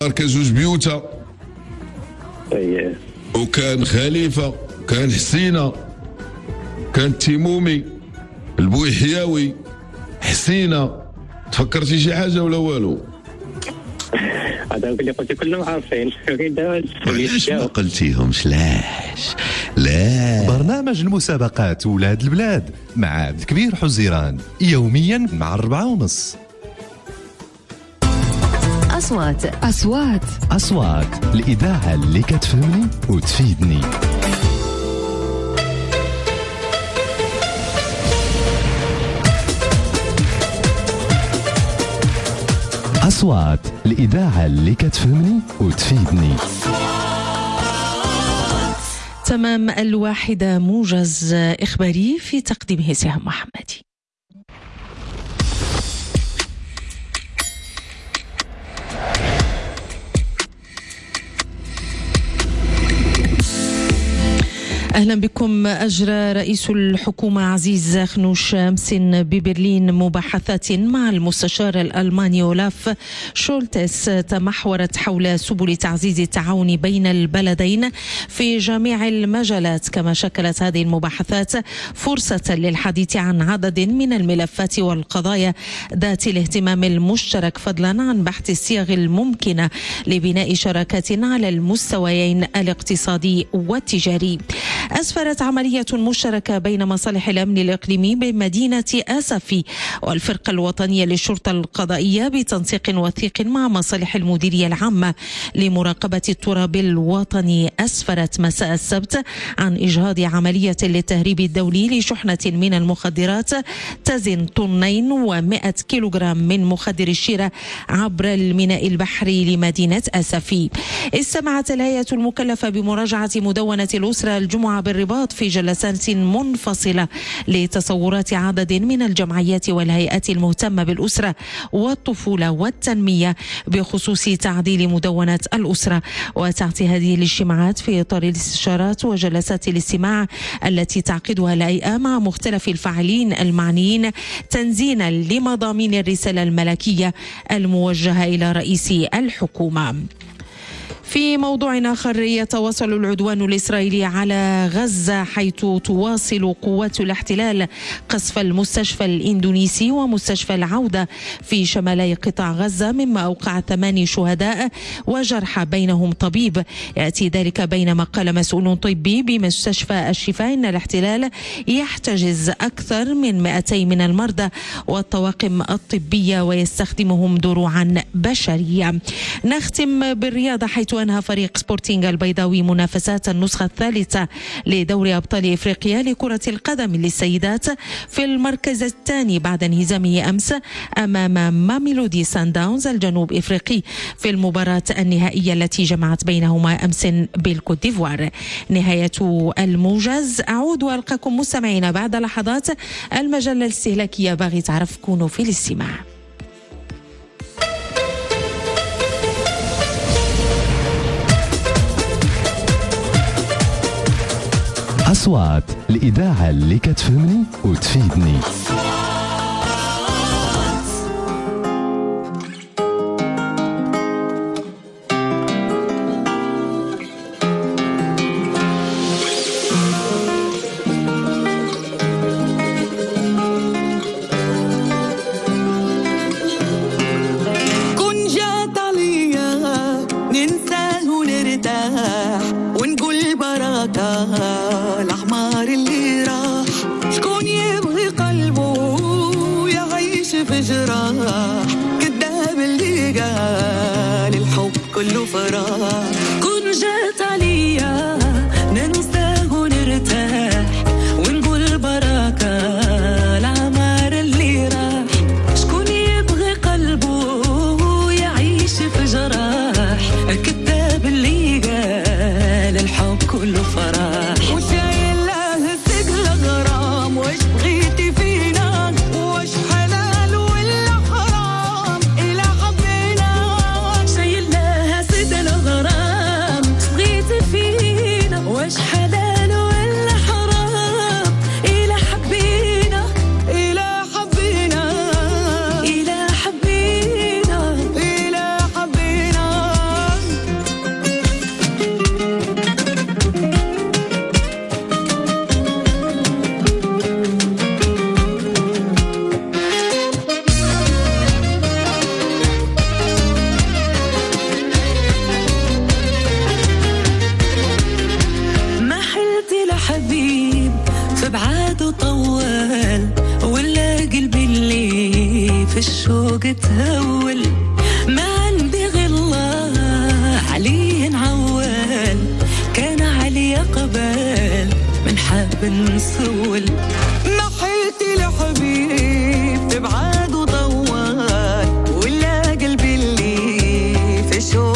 كان جوج بيوتا، اييه، وكان خليفه، كان حسينه، كان تيمومي، البويحياوي، حسينه. تفكرتي شي حاجه ولا والو؟ هذا اللي قلت كلهم عارفين. علاش ما قلتيهمش؟ لاش لا. برنامج المسابقات ولاد البلاد مع عبد الكبير حزيران يوميا مع 4:30. أصوات الإذاعة اللي كتفهمني وتفيدني. أصوات الإذاعة اللي كتفهمني وتفيدني. تمام 1 موجز إخباري في تقديمه سهام محمدي. أهلا بكم. أجرى رئيس الحكومة عزيز خنوش أمس ببرلين مباحثات مع المستشار الألماني أولاف شولتس تمحورت حول سبل تعزيز التعاون بين البلدين في جميع المجالات، كما شكلت هذه المباحثات فرصة للحديث عن عدد من الملفات والقضايا ذات الاهتمام المشترك، فضلا عن بحث الصيغ الممكنة لبناء شراكات على المستويين الاقتصادي والتجاري. أسفرت عملية مشتركة بين مصالح الأمن الإقليمي بمدينة أسفي والفرقة الوطنية للشرطة القضائية بتنسيق وثيق مع مصالح المديرية العامة لمراقبة التراب الوطني، أسفرت مساء السبت عن إجهاض عملية للتهريب الدولي لشحنة من المخدرات تزن 2 كيلوغرام من مخدر الشيرة عبر الميناء البحري لمدينة أسفي. استمعت الهيئة المكلفة بمراجعة مدونة الأسرة الجمعة بالرباط في جلسات منفصلة لتصورات عدد من الجمعيات والهيئات المهتمة بالأسرة والطفولة والتنمية بخصوص تعديل مدونة الأسرة. وتأتي هذه الاجتماعات في إطار الاستشارات وجلسات الاستماع التي تعقدها الهيئة مع مختلف الفاعلين المعنيين تنزينا لمضامين الرسالة الملكية الموجهة إلى رئيس الحكومة. في موضوع آخر، يتواصل العدوان الإسرائيلي على غزة حيث تواصل قوات الاحتلال قصف المستشفى الإندونيسي ومستشفى العودة في شمالي قطاع غزة، مما أوقع 8 شهداء وجرحى بينهم طبيب. يأتي ذلك بينما قال مسؤول طبي بمستشفى الشفاء إن الاحتلال يحتجز أكثر من 200 من المرضى والطواقم الطبية ويستخدمهم دروعا بشرية. نختم بالرياضة حيث أنهى فريق سبورتينغ البيضاوي منافسات النسخة الثالثة لدوري أبطال إفريقيا لكرة القدم للسيدات في المركز الثاني بعد انهزامه أمس أمام ماميلودي سان داونز الجنوب إفريقي في المباراة النهائية التي جمعت بينهما أمس بالكوت ديفوار. نهاية الموجز. أعود وألقاكم مستمعين بعد لحظات. المجلة الاستهلاكية باغي تعرف كونوا في الاستماع. أصوات الإذاعة اللي كتفهمني وتفيدني. كن جات عليا ننساه ونرتاح ونقول بركة الأحمر اللي راح. شكون يبغي قلبه يعيش في جراح، كذاب اللي قال الحب كله فراح. كن جات عليا ننساه ونرتاح ونقول بركة الأحمر اللي راح. شكون يبغي قلبه يعيش في جراح، كذاب اللي قال الحب كله فراح.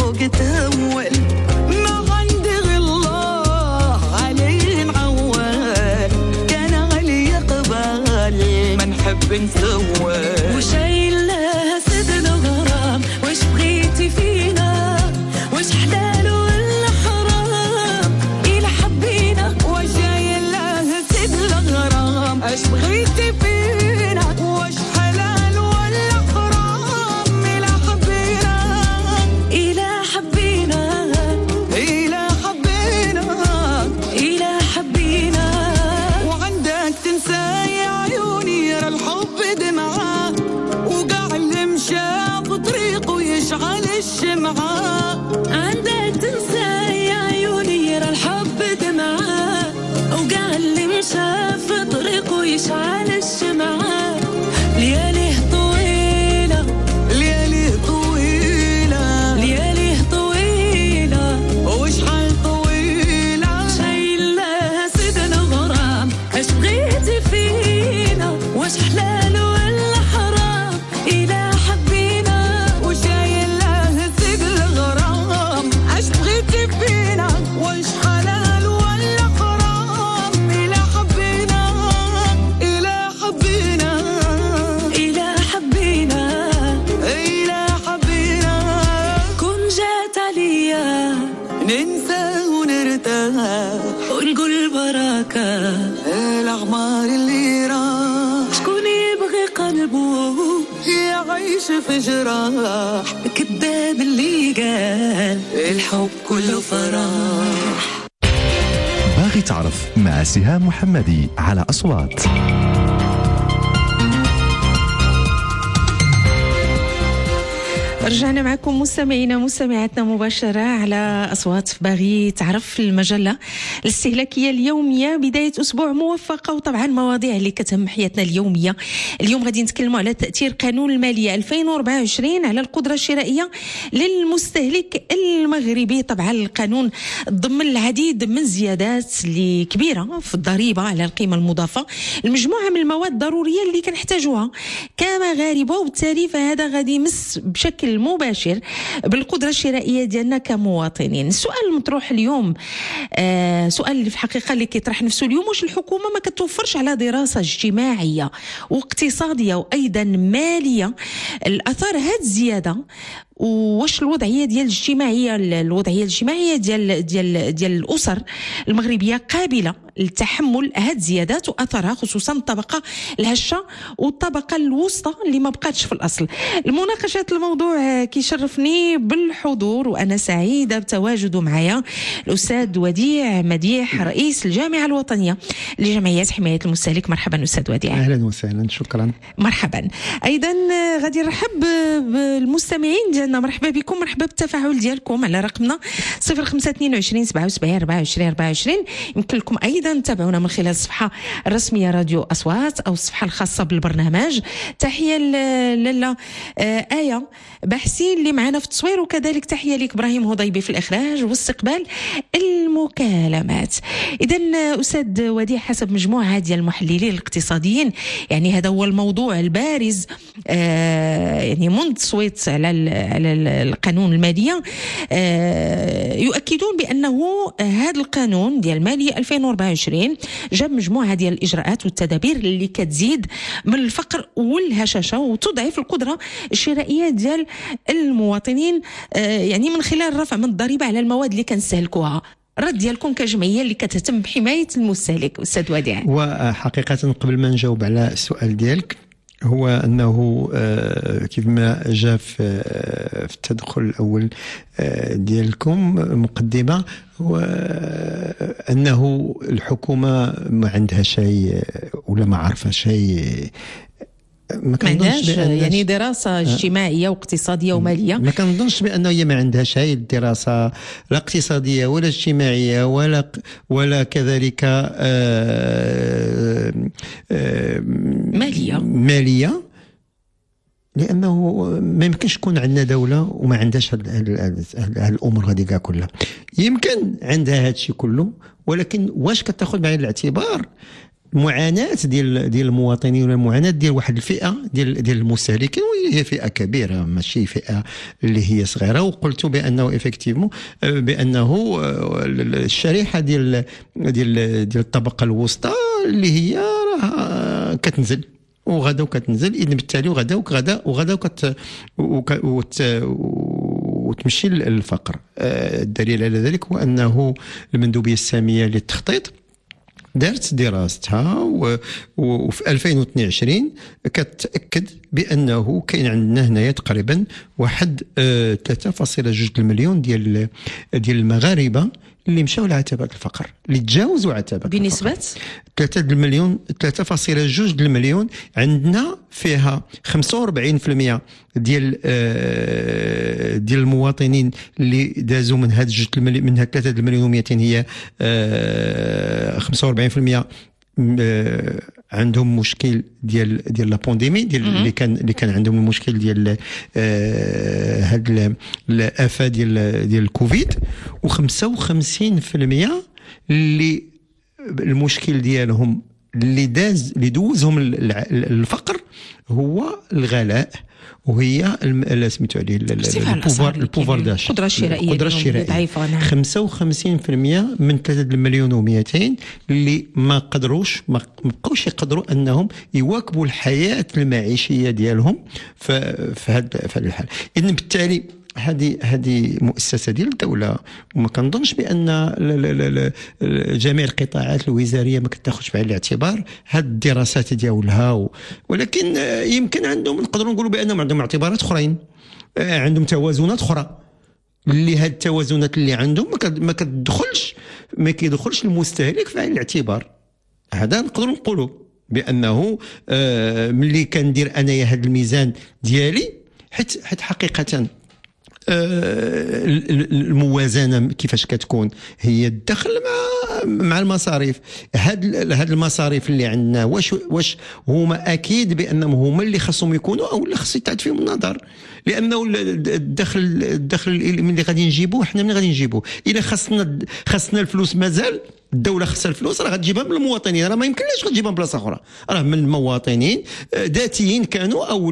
فوق تهول ما عندي غير الله عليه نعول كان علي يقبل ما نحب نسول وشايل لها سد الغرام وش بغيتي فينا وش حلال ولا حرام إلا حبينا وشايل لها سد الغرام اش بغيتي فينا وش حلال ولا حرام إلا حبينا إلا حبينا إلا حبينا إلا حبينا وعندك تنسى يا عيوني يرى الحب دمعة وقع اللي مشى بطريقه يشعل الشمعة عندك تنسى يا عيوني يرى الحب دمعة وقع اللي مشى في طريقه يشعل الشمعة لياليه طويلة لياليه طويلة لياليه طويلة وشحال طويلة شايل لها سيدنا غرام اش بغيتي فينا واش حلال ولا حرام إلا حبينا وشايل لها سيدنا غرام اش بغيتي فينا واش حلال ولا حرام إلا حبينا إلا حبينا إلا حبينا إلا حبينا كون جات عليا ننسى ونرتاح ونقول بركة الأعمار اللي راح شكون يبغي قلبه يعيش في جراح كذاب اللي قال الحب كله فرح. باغي تعرف مع سهام محمدي على أصوات. رجعنا معكم مستمعينا مستمعاتنا مباشرة على أصوات باغي تعرف المجلة الاستهلاكية اليومية بداية أسبوع موفقة وطبعا مواضيع اللي كتهم حياتنا اليومية. اليوم غادي نتكلموا على تأثير قانون المالية 2024 على القدرة الشرائية للمستهلك المغربي. طبعا القانون ضمن العديد من زيادات اللي كبيرة في الضريبة على القيمة المضافة المجموعة من المواد الضرورية اللي كنحتاجوها كمغاربة وبالتالي فهذا غادي يمس بشكل مباشر بالقدرة الشرائية ديالنا كمواطنين. السؤال المطروح اليوم سؤال اللي في الحقيقة اللي كيطرح نفسه اليوم واش الحكومة ما كتوفرش على دراسة اجتماعية واقتصادية وأيضا مالية الأثار هاد الزيادة واش الوضعيه ديال الاجتماعيه ديال الاسر المغربيه قابله لتحمل هاد الزيادات واثرها خصوصا الطبقه الهشه والطبقه الوسطى اللي ما بقاتش في الاصل. المناقشه الموضوع كيشرفني بالحضور وانا سعيده بتواجده معايا الاستاذ وديع مديح رئيس الجامعه الوطنيه لجمعيات حمايه المستهلك. مرحبا استاذ وديع. اهلا وسهلا شكرا. مرحبا. ايضا غادي نرحب بالمستمعين ديالنا. مرحبا بكم مرحبا بالتفاعل ديالكم على رقمنا 0522 77 24 24. يمكن لكم ايضا تتابعونا من خلال الصفحه الرسميه راديو اصوات او الصفحه الخاصه بالبرنامج. تحيه لاله آية بحسي اللي معنا في التصوير وكذلك تحيه لك ابراهيم هضيبي في الاخراج واستقبال المكالمات. اذا استاذ وديع حسب مجموعه ديال المحللين الاقتصاديين يعني هذا هو الموضوع البارز يعني منذ التصويت على القانون المالية يؤكدون بأنه هذا القانون ديال المالية 2024 جاب مجموعة ديال الإجراءات والتدابير اللي كتزيد من الفقر والهشاشة وتضعف القدرة الشرائية ديال المواطنين يعني من خلال الرفع من الضريبة على المواد اللي كنستهلكوها. رد ديالكم كجمعية اللي كتهتم بحماية المستهلك أستاذ وديع. وحقيقة قبل ما نجاوب على السؤال ديالك هو أنه كيف ما جاء في التدخل الأول ديالكم مقدمة هو أنه الحكومة ما عندها شيء ولا ما عارفة شيء ما عندهاش يعني دراسة اجتماعية واقتصادية ومالية. ما كنظنش بأنه هي ما عندها شيء دراسة لا اقتصادية ولا اجتماعية ولا كذلك مالية لأنه ما يمكنش يكون عندنا دولة وما عندهاش الأمور هذه كلها. يمكن عندها هذا الشيء كله ولكن واش كتاخذ بعين الاعتبار المعاناه ديال المواطنين ولا المعاناه ديال واحد الفئه ديال المستهلكين، وهي فئه كبيره ماشي فئه اللي هي صغيره. وقلت بانه افكتيفمون بانه الشريحه ديال الطبقه الوسطى اللي هي راه كتنزل وغدا وكتنزل، اذا بالتالي وغدا وتمشي للفقر. الدليل على ذلك هو انه المندوبيه الساميه للتخطيط دارت دراستها وفي 2022 كتأكد بأنه كاين عندنا هنايا تقريبا واحد 3.2 مليون ديال المغاربة اللي مشاو لعتبة الفقر، اللي تجاوزوا عتبة بنسبة 3.2 المليون. عندنا فيها 45% ديال المواطنين اللي دازوا من هاد 2 مليون، من هاد 3 مليون و200 هي 45% عندهم مشكل ديال لا بانديمي اللي كان عندهم المشكل ديال هاد الافه ديال الكوفيد، و55% اللي المشكل ديالهم اللي دوزهم الفقر هو الغلاء، وهي سميتو عليه البوفار داش، القدره الشرائيه ضعيفه. 55% من 3 مليون و200 اللي ما بقاوش يقدروا انهم يواكبوا الحياه المعيشيه ديالهم في هذا الحال. اذن بالتالي هذه مؤسسه ديال الدوله، وما كنظنش بان جميع القطاعات الوزاريه ما كتاخذش بعين الاعتبار هذه الدراسات ديالها، ولكن يمكن نقدروا نقولوا بانهم عندهم اعتبارات اخرين، عندهم توازنات اخرى، اللي هاد التوازنات اللي عندهم ما كيدخلش المستهلك في عين الاعتبار. هذا نقدروا نقولوا بانه ملي كندير انايا هذا الميزان ديالي، حيت حقيقه الموازنه كيفاش كتكون هي الدخل مع المصاريف. هاد المصاريف اللي عندنا واش هما اكيد بانهم هما اللي خاصهم يكونوا او اللي خاص يتعاد فيهم النظر، لانه الدخل اللي غادي نجيبوه حنا غادي نجيبوه. الا خاصنا الفلوس، مازال الدوله خاصها الفلوس، راه غتجيبها من المواطنين، راه ما يمكنلاش غتجيبها من بلاصه اخرى، راه من المواطنين ذاتيين كانوا او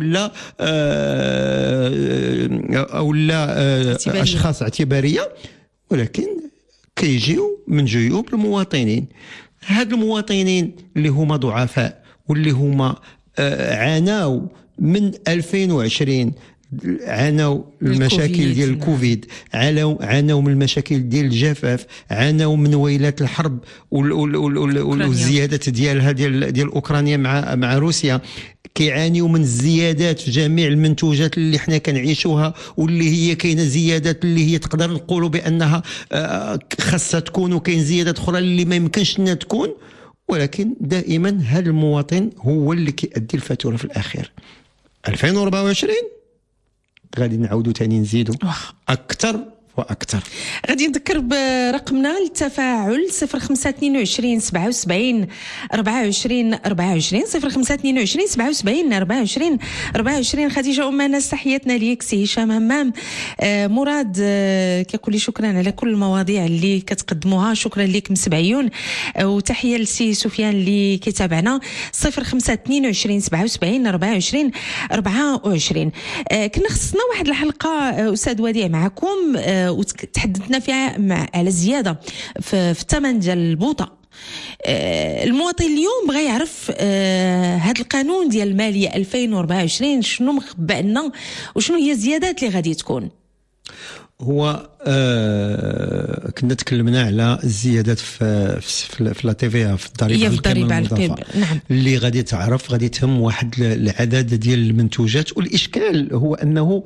لا اشخاص اعتباريه، ولكن كيجيو من جيوب المواطنين. هاد المواطنين اللي هما ضعفاء واللي هما عاناو من 2020، عانوا المشاكل ديال الكوفيد، عانوا من المشاكل ديال الجفاف، عانوا من ويلات الحرب والزيادات ديالها ديال اوكرانيا مع روسيا، كيعانيوا من الزيادات في جميع المنتوجات اللي حنا كنعيشوها، واللي هي كاينه زيادات اللي هي تقدر نقولوا بانها خاصها تكون، وكاين زيادات اخرى اللي ما يمكنش انها تكون، ولكن دائما هذا المواطن هو اللي كيأدي الفاتوره في الاخير. 2024 غادي نعاودوا ثاني نزيدوا اكثر واكثر. غادي نذكر برقمنا للتفاعل 0522 77 24 24 0522 77 24 24. خديجه ام انس، تحياتنا ليك. سي هشام همام، مراد كيقول لي شكرا على كل المواضيع اللي كتقدموها، شكرا لك مسبعيون، وتحيه لسي سفيان اللي كيتابعنا 0522 77 24 24. كنا خصنا واحد الحلقه استاذ وديع معكم وتحدثنا فيها على الزياده في الثمن ديال البوطه. المواطن اليوم بغى يعرف هذا القانون ديال الماليه 2024 شنو مخبأ لنا وشنو هي الزيادات اللي غادي تكون. هو كنا تكلمنا على الزيادات في لا تي في في الضريبه على القيمه، نعم، اللي غادي تعرف غادي تهم واحد العدد ديال المنتوجات. والاشكال هو انه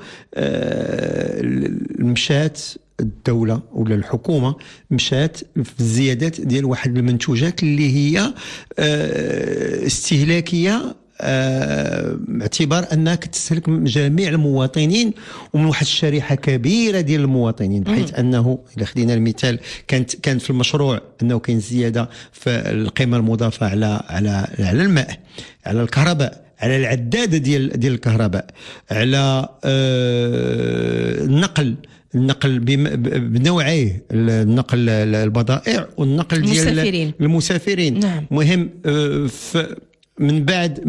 مشات الدوله ولا الحكومه مشات في الزيادات ديال واحد المنتوجات اللي هي استهلاكيه، اعتبار انها كتستهلك جميع المواطنين ومن واحد الشريحه كبيره ديال المواطنين، بحيث انه اذا خدينا المثال كانت في المشروع انه كاين زياده في القيمه المضافه على الماء، على الكهرباء، على العداده ديال الكهرباء، على النقل، النقل بنوعيه، النقل البضائع والنقل ديال المسافرين. نعم. مهم من بعد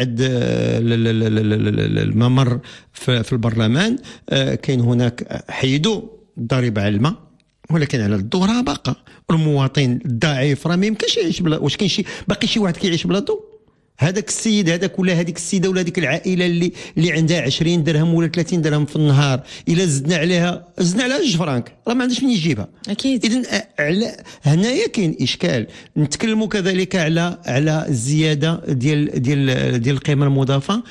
الممر في البرلمان كاين هناك حيدوا الضريبه على الماء، ولكن على الضوء راه باقا. المواطن الضعيف راه ما يمكنش يعيش بلا، واش كاين باقي شي واحد كيعيش بلا ضوء؟ هذاك السيد هذاك ولا هذيك السيده ولا هذيك العائله اللي عندها 20 درهم ولا 30 درهم في النهار، الا زدنا عليها 2 فرانك راه ما عندهاش منين يجيبها. اكيد. اذا هنايا كاين اشكال. نتكلموا كذلك على الزياده ديال القيمه المضافه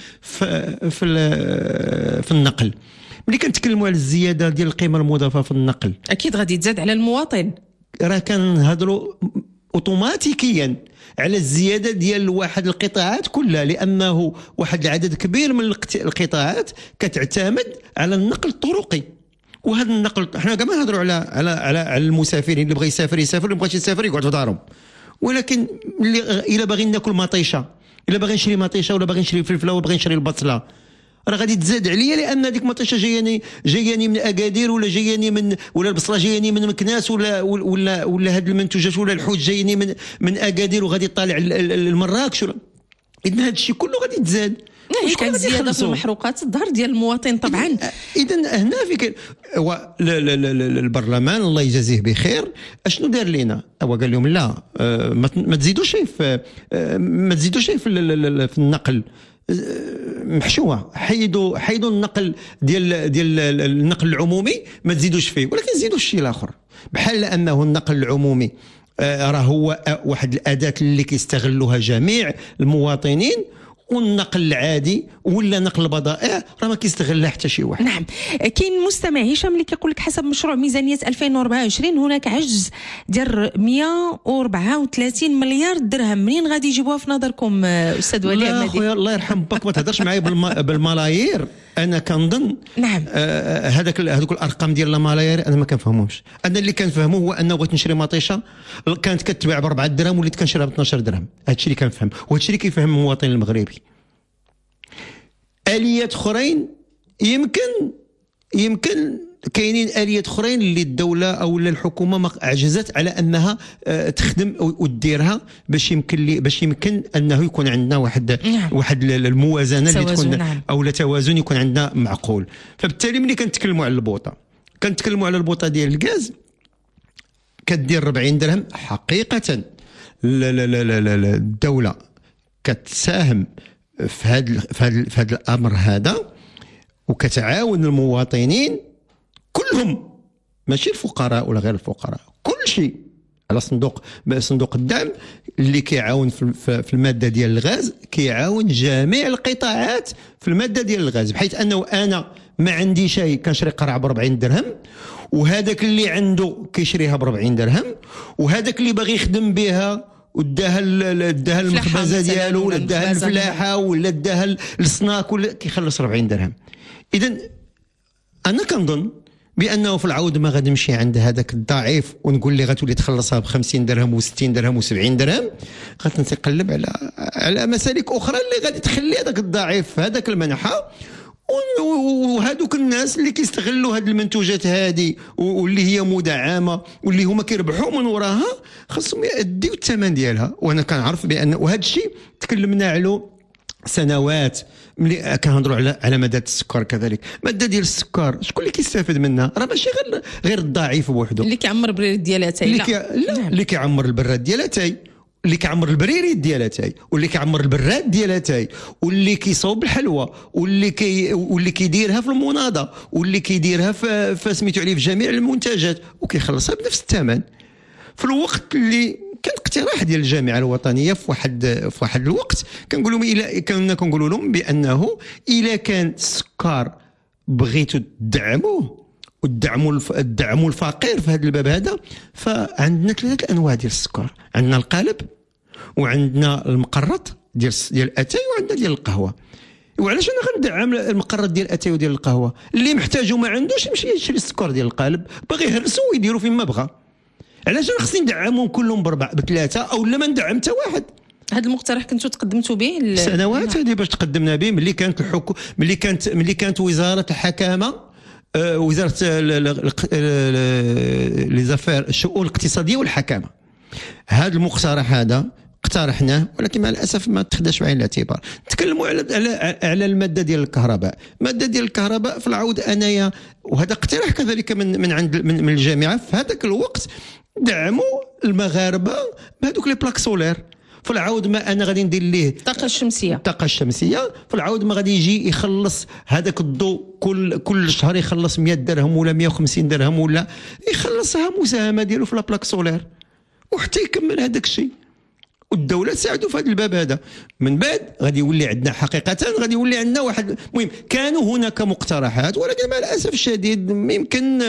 في النقل. ملي كنتكلموا على الزياده ديال القيمه المضافه في النقل، اكيد غادي تزاد على المواطن. راه كنهضروا اوتوماتيكيا على الزياده ديال واحد القطاعات كلها، لانه واحد العدد كبير من القطاعات كتعتمد على النقل الطرقي. وهذا النقل حنا كاع ما نهضروا على المسافرين، اللي بغى يسافر اللي بغى يسافر يقعد في دارهم. ولكن الا باغي ناكل مطيشه، الا باغي نشري مطيشه ولا باغي نشري فلفله ولا باغي نشري البصله، راه غادي تزاد عليا، لان هذيك المطيشه جاياني من اكادير، ولا جاياني من، ولا البصله جاياني من مكناس، ولا هاد المنتوجات ولا الحوت جايني من اكادير وغادي طالع لمراكش. اذا هذا الشيء كله غادي تزاد. كان زياده في المحروقات الظهر ديال المواطن طبعا. اذا هنا في البرلمان الله يجازيه بخير اشنو دار لنا؟ هو قال لهم لا، ما تزيدوش في النقل، محشوه، حيدوا النقل ديال النقل العمومي، ما تزيدوش فيه، ولكن زيدوا الشيء الاخر. بحال انه النقل العمومي راه هو واحد الاداه اللي كيستغلوها جميع المواطنين، والنقل العادي ولا نقل البضائع راه ما كيستغلها حتى شي واحد. نعم. كاين مستمع هشام اللي كيقول لك حسب مشروع ميزانيه 2024 هناك عجز ديال 134 مليار درهم. منين غادي يجيبوها في نظركم استاذ ولي عمادي؟ خويا الله يرحم باك ما تهضرش معايا بالملايير. انا كنظن نعم هذوك الارقام ديال الملايير انا ما كنفهمهمش. انا اللي كنفهمه هو انه بغيت نشري مطيشه كانت كتباع ب4 درهم وليت كنشريها ب 12 درهم. هذا الشيء اللي كنفهم، وهذا الشيء اللي كيفهم المواطن المغربي. آليات أخرين يمكن كاينين آليات أخرين اللي الدولة أو الحكومة ما عجزت على أنها تخدم وديرها باش يمكن أنه يكون عندنا واحد الموازنة اللي تكون أو توازن يكون عندنا معقول. فبالتالي ملي كنتكلموا على البوطة ديال الغاز كدير 40 درهم حقيقة. الدولة كتساهم في هذا الامر هذا، وكتعاون المواطنين كلهم، ماشي الفقراء ولا غير الفقراء، كل شيء على صندوق الدعم اللي كيعاون في الماده ديال الغاز، كيعاون جميع القطاعات في الماده ديال الغاز، بحيث انه انا ما عندي شيء كنشري قرعه ب 40 درهم، وهذاك اللي عنده كيشريها ب 40 درهم، وهذاك اللي باغي يخدم بها وداها المخبزه ديالو ولا داها الفلاحه ولا داها السناك ولا كيخلص 40 درهم. اذا انا كنظن بانه في العوض ما غادي نمشي عند هذاك الضعيف ونقول لي غتولي تخلصها ب 50 درهم و60 درهم و70 درهم، غادي نتقلب على مسالك اخرى اللي غادي تخلي هذاك الضعيف في هذاك المنحه، وهذوك الناس اللي كيستغلوا هذه المنتوجات هذه واللي هي مدعمه واللي هما كيربحوا من وراها خاصهم يأديوا الثمن ديالها. وانا كنعرف بان وهذا الشيء تكلمنا عليه سنوات ملي كنهضروا على ماده السكر. كذلك ماده ديال السكر شكون اللي كيستافد منها؟ راه ماشي غير الضعيف بوحده اللي كيعمر بريد ديالاتي، اللي كيعمر البراد ديالاتي، اللي كيعمر البريريد ديالاتي، واللي كيعمر البراد ديالاتي، واللي كيصوب الحلوى، واللي كيديرها في المناضه، واللي كيديرها في سميتو عليه في جميع المنتجات، وكيخلصها بنفس الثمن. في الوقت اللي كان اقتراح ديال الجامعه الوطنيه في واحد الوقت كنقولوا لهم بانه الا كان السكر بغيتوا تدعموه الدعم الفقير في هذا الباب هذا، فعندنا 3 انواع ديال السكر. عندنا القالب، وعندنا المقرط ديال الاتاي، وعندنا ديال القهوه. وعلاش انا غندعم المقرط ديال الاتاي وديال القهوه؟ اللي محتاجو ما عندوش يمشي يشري السكر ديال القالب، باغي يهرسوا ويديروا فين ما بغى. علاش انا خصني ندعمهم كلهم ب3 او لا ما ندعم حتى واحد؟ هذا المقترح كنتوا تقدمتوا به سنوات هذه باش تقدمنا به ملي كانت وزاره الحكامه وزاره لي زافير الشؤون الاقتصاديه والحكامه. هذا المقترح هذا اقترحناه، ولكن مع الاسف ما تخداش بعين الاعتبار. نتكلموا على الماده ديال الكهرباء. الماده ديال الكهرباء في العود انايا، وهذا اقتراح كذلك من عند من الجامعه، في هذاك الوقت دعموا المغاربه بهذوك لي بلاك سولير. في العود ما انا غادي ندير ليه الطاقه الشمسيه، في العود ما غادي يجي يخلص هذاك الضوء كل شهر يخلص 100 درهم ولا 150 درهم، ولا يخلصها مساهمه ديالو في لا بلاك سولير وحتى يكمل هذاك الشيء. والدوله تساعدوا في هذا الباب هذا. من بعد غادي يولي عندنا حقيقه، غادي يولي عندنا واحد المهم. كانوا هناك مقترحات، ولكن مع الاسف الشديد يمكن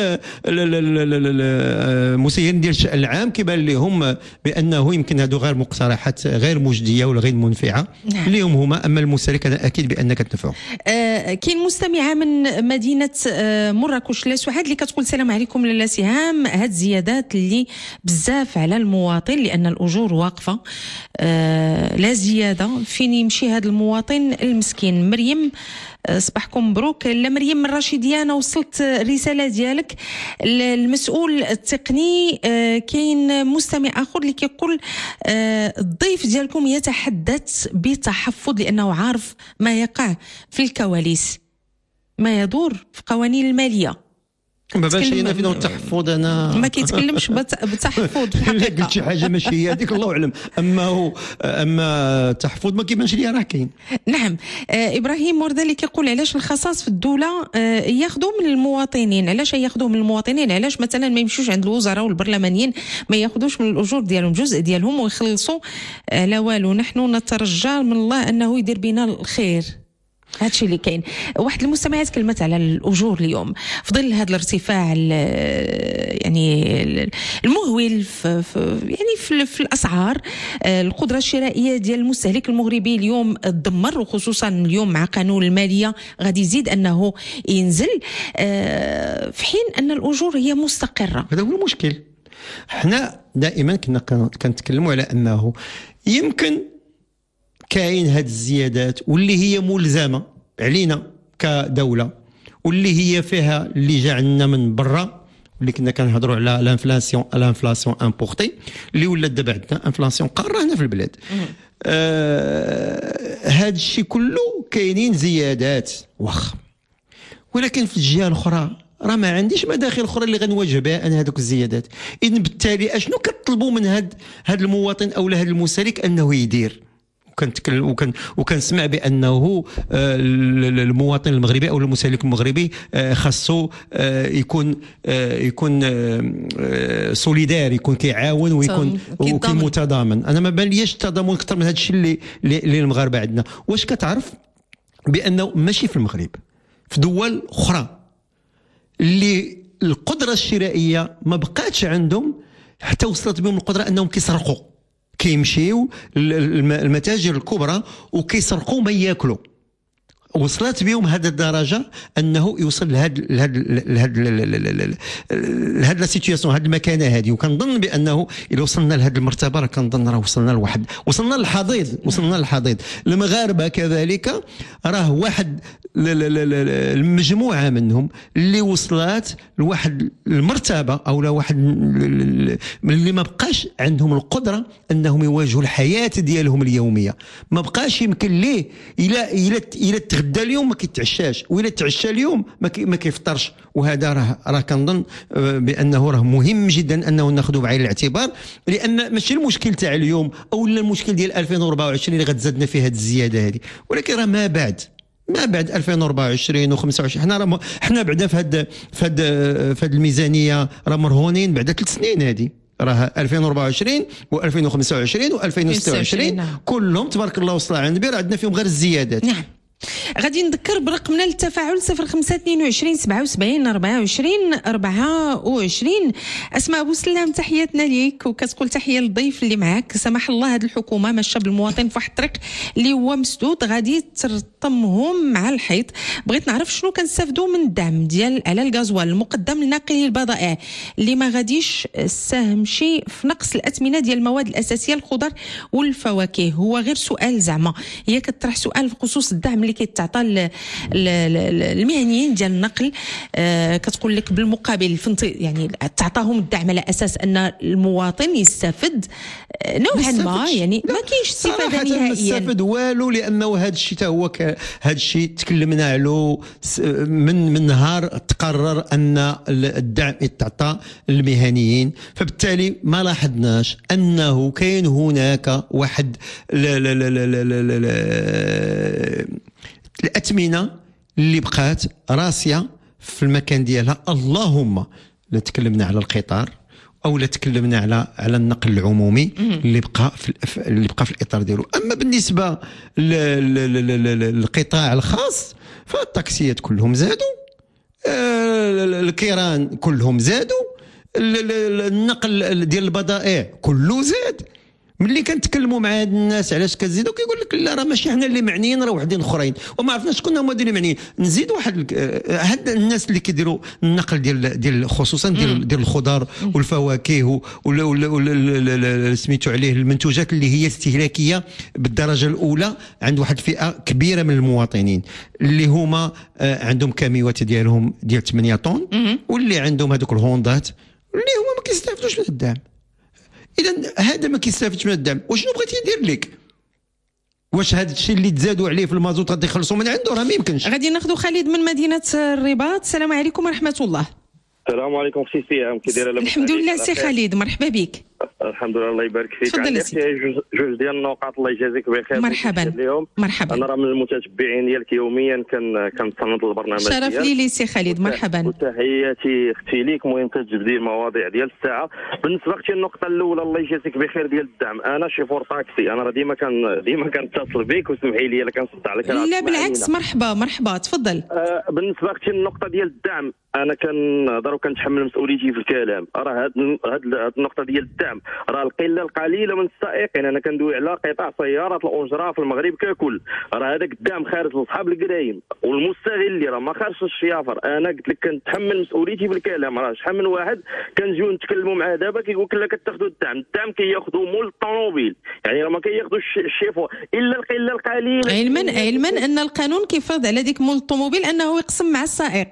المسيرين ديال الشأن العام كيبان لهم بانه يمكن هذو غير مقترحات غير مجديه ولا غير منفعه. نعم. اليوم هما، اما المسالك انا اكيد بانك تنفعوا. كاين مستمعه من مدينه مراكش لا سعاد اللي كتقول السلام عليكم لاله سهام، هاد الزيادات اللي بزاف على المواطن لان الاجور واقفه، لا زياده، فين يمشي هذا المواطن المسكين؟ مريم، صباحكم مبروك. لا مريم من الرشيديه، انا وصلت الرساله ديالك المسؤول التقني. كاين مستمع اخر اللي كيقول الضيف ديالكم يتحدث بتحفظ لانه عارف ما يقع في الكواليس، ما يدور في قوانين الماليه. ما باش هنا فينا التحفظ، انا ما كيتكلمش بتحفظ في الحقيقه. قلت شي حاجه ماشي هي هذيك، الله اعلم. اما التحفظ ما كيبانش لي راه كاين. نعم. ابراهيم ورده اللي كيقول علاش الخصاص في الدوله ياخذوا من المواطنين؟ علاش ياخذوا من المواطنين؟ علاش مثلا ما يمشوش عند الوزراء والبرلمانيين ما ياخذوش من الاجور ديالهم جزء ديالهم ويخلصوا لا والو؟ نحن نترجى من الله انه يدير بنا الخير. هادشي اللي كاين. واحد المستمعات تكلمت على الاجور اليوم في ظل هذا الارتفاع يعني المهول في الاسعار. القدره الشرائيه ديال المستهلك المغربي اليوم تدمر، وخصوصا اليوم مع قانون الماليه غادي يزيد انه ينزل، في حين ان الاجور هي مستقره. هذا هو المشكل. احنا دائما كنتكلموا على انه يمكن كاين هاد الزيادات واللي هي ملزمه علينا كدوله، واللي هي فيها اللي جا عندنا من برا، اللي كنا كنهضروا على الانفلاسيون امبورتي اللي ولات دابا عندنا انفلاسيون قاره هنا في البلاد. هاد الشيء كله كاينين زيادات واخا، ولكن في الجهه الاخرى راه ما عنديش مداخل اخرى اللي غنواجه بها انا هذوك الزيادات. اذن بالتالي اشنو كتطلبوا من هاد المواطن او هاد المستهلك انه يدير؟ وكنسمع بانه المواطن المغربي او المستهلك المغربي خاصو يكون سوليدار، يكون كيعاون ويكون متضامن. انا ما باليش التضامن اكثر من هذا الشيء اللي المغاربه عندنا. واش كتعرف بانه ماشي في المغرب، في دول اخرى اللي القدره الشرائيه ما بقاتش عندهم، حتى وصلت بهم القدره انهم كيسرقوا، كيمشيو المتاجر الكبرى وكيسرقوا ما ياكلوا. وصلت بهم هذه الدرجه انه يوصل لهذا لا سيتوياسيون، هذه المكانه هذه. وكنظن بانه اذا وصلنا لهذه المرتبه راه كنظن راه وصلنا للحضيض. المغاربه كذلك راه واحد المجموعه منهم اللي وصلت لواحد المرتبه او لواحد اللي ما بقاش عندهم القدره انهم يواجهوا الحياه ديالهم اليوميه. ما بقاش يمكن ليه الى غدا اليوم ما كيتعشاش، وإلا تعشى اليوم ما كيفطرش. وهذا راه كنظن بانه راه مهم جدا انه ناخذه بعين الاعتبار، لان ماشي المشكل تاع اليوم او المشكل ديال 2024 اللي غتزادنا فيه هذه الزياده هذه، ولكن راه ما بعد 2024 و25. حنا بعدا في هذه الميزانيه راه مرهونين بعدا 3 سنين. هذه راه 2024 و2025 و2026 كلهم تبارك الله وصل عند بير عندنا فيهم غير الزيادات. نعم. غادي نذكر برقمنا للتفاعل 0522 77 24 24. اسماء ابو سلام تحياتنا ليك، وكتقول تحيه للضيف اللي معاك. سمح الله هذه الحكومه ماشيه بالمواطن في واحد الطريق اللي هو مسدود غادي ترطمهم مع الحيط. بغيت نعرف شنو كنستافدوا من الدعم ديال على الغازوال المقدم لناقلي البضائع اللي ما غاديش ساهم شي في نقص الاثمنه ديال المواد الاساسيه الخضر والفواكه. هو غير سؤال زعما، هي كتطرح سؤال بخصوص الدعم اللي اللي كيتعطى المهنيين ديال النقل كتقول لك بالمقابل يعني تعطاهم الدعم على اساس ان المواطن يستافد نوعا ما، يعني ما كاينش استفاده نهائيا. ما استفاد والو، لانه هذا الشيء حتى هو هذا الشيء تكلمنا عليه من نهار تقرر ان الدعم يتعطى للمهنيين، فبالتالي ما لاحظناش انه كاين هناك واحد الأثمنة اللي بقات راسية في المكان ديالها. اللهم لا تكلمنا على القطار او لا تكلمنا على النقل العمومي اللي بقى في الاطار ديالو. اما بالنسبه للقطاع الخاص فالتاكسيات كلهم زادوا، الكيران كلهم زادوا، النقل ديال البضائع كله زاد. ملي كنتكلموا مع هاد الناس علاش كتزيدوا كيقول لك لا راه ماشي حنا اللي معنيين، راه وحدين اخرين، وما عرفناش شكون هما اللي معنيين. نزيد واحد هاد الناس اللي كيديروا النقل ديال خصوصا ديال الخضر والفواكه ولا سميتو عليه المنتوجات اللي هي استهلاكيه بالدرجه الاولى، عند واحد فئه كبيره من المواطنين اللي هما عندهم كاميوات ديالهم ديال 8 طن، واللي عندهم هذوك الهوندات اللي هما ما كيستافدوش من الدعم. اذا هذا ما كيستافدش من الدعم، وشنو بغيتي يدير لك؟ واش هذا الشيء اللي تزادوا عليه في المازوت غادي يخلصوا من عنده؟ راه ما يمكنش. غادي ناخذوا خالد من مدينه الرباط. السلام عليكم ورحمه الله. السلام عليكم اختي سيام، كي دايره؟ الحمد لله سي خالد، مرحبا بك. الحمد لله، الله يبارك فيك. تفضل جوج ديال النقاط الله يجازيك بخير. مرحبا مرحبا. انا راه من المتتبعين ديالك يوميا، كنتصنت البرنامج ديالك. شرف لي سي خالد، مرحبا. وتحياتي اختي ليك، المهم تجبدي المواضيع ديال الساعه. بالنسبه اختي النقطه الاولى الله يجازيك بخير ديال الدعم، انا شيفور طاكسي، انا راه ديما كنتصل بك وسمحي لي الا كنصد عليك. لا بالعكس، مرحبا تفضل. بالنسبه اختي النقطه ديال الدعم، انا كنهضر وكنتحمل مسؤوليتي في الكلام. راه هاد النقطه ديال الدعم راه القله القليله من السائقين. انا كندوي على قطاع سيارات الاجره في المغرب ككل، راه هذاك الدعم خارج لاصحاب الكرايم والمستغل اللي راه ما خارجش الشيافر. انا قلت لك كنتحمل مسؤوليتي في الكلام. راه شحال من واحد كنجيو نتكلموا معاه دابا كيقول لك لا كتاخذوا الدعم كياخذوا مول الطوموبيل، يعني راه ما كياخذوش الشيفور الا القله القليله. علما ان القانون كيفرض على ديك مول الطوموبيل انه يقسم مع السائق.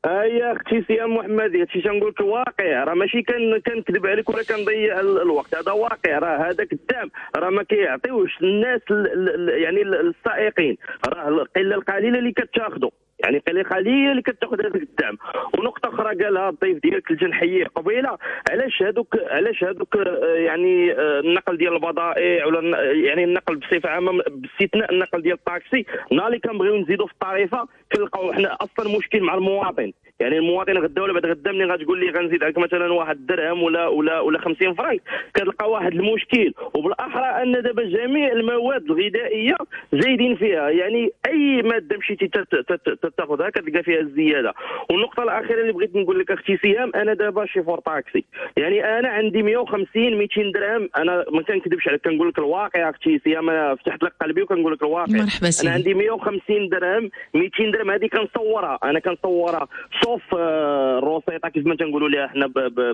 يا اختي سيام محمدي، هادشي تنقول لك واقع، راه ماشي كنكذب عليك ولا كنضيع الوقت، هذا واقع. راه هذاك الدعم راه ما كيعطيوش الناس يعني السائقين، راه القله القليله اللي كتاخذوا، يعني قليله اللي كتاخذ هذاك الدعم. ونقطه اخرى قالها الضيف ديالك اللي نحييه قبيله، علاش هذوك يعني النقل ديال البضائع ولا يعني النقل بصفه عامه باستثناء النقل ديال الطاكسي، نهار اللي كنبغيو نزيدوا في الطريفه كنلقاو حنا اصلا مشكل مع المواطن. يعني المواطن غدا ولا بعد غدا ملي غتقول لي غنزيد عليك مثلا 1 درهم ولا 50 فرنك، كتلقى واحد المشكل. وبالاحرى ان دابا جميع المواد الغذائيه زايدين فيها، يعني اي ماده مشيتي تاخذها كتلقى فيها الزياده. والنقطه الاخيره اللي بغيت نقول لك اختي سهام، انا دابا شيفور طاكسي، يعني انا عندي 150 200 درهم. انا ما كنكذبش عليك، كنقول لك الواقع اختي سهام، انا فتحت لك قلبي وكنقول لك الواقع. انا عندي 150 درهم 200 درهم، هذه كنصورها صوف الروسيطه كيف ما تنقولوا لها حنا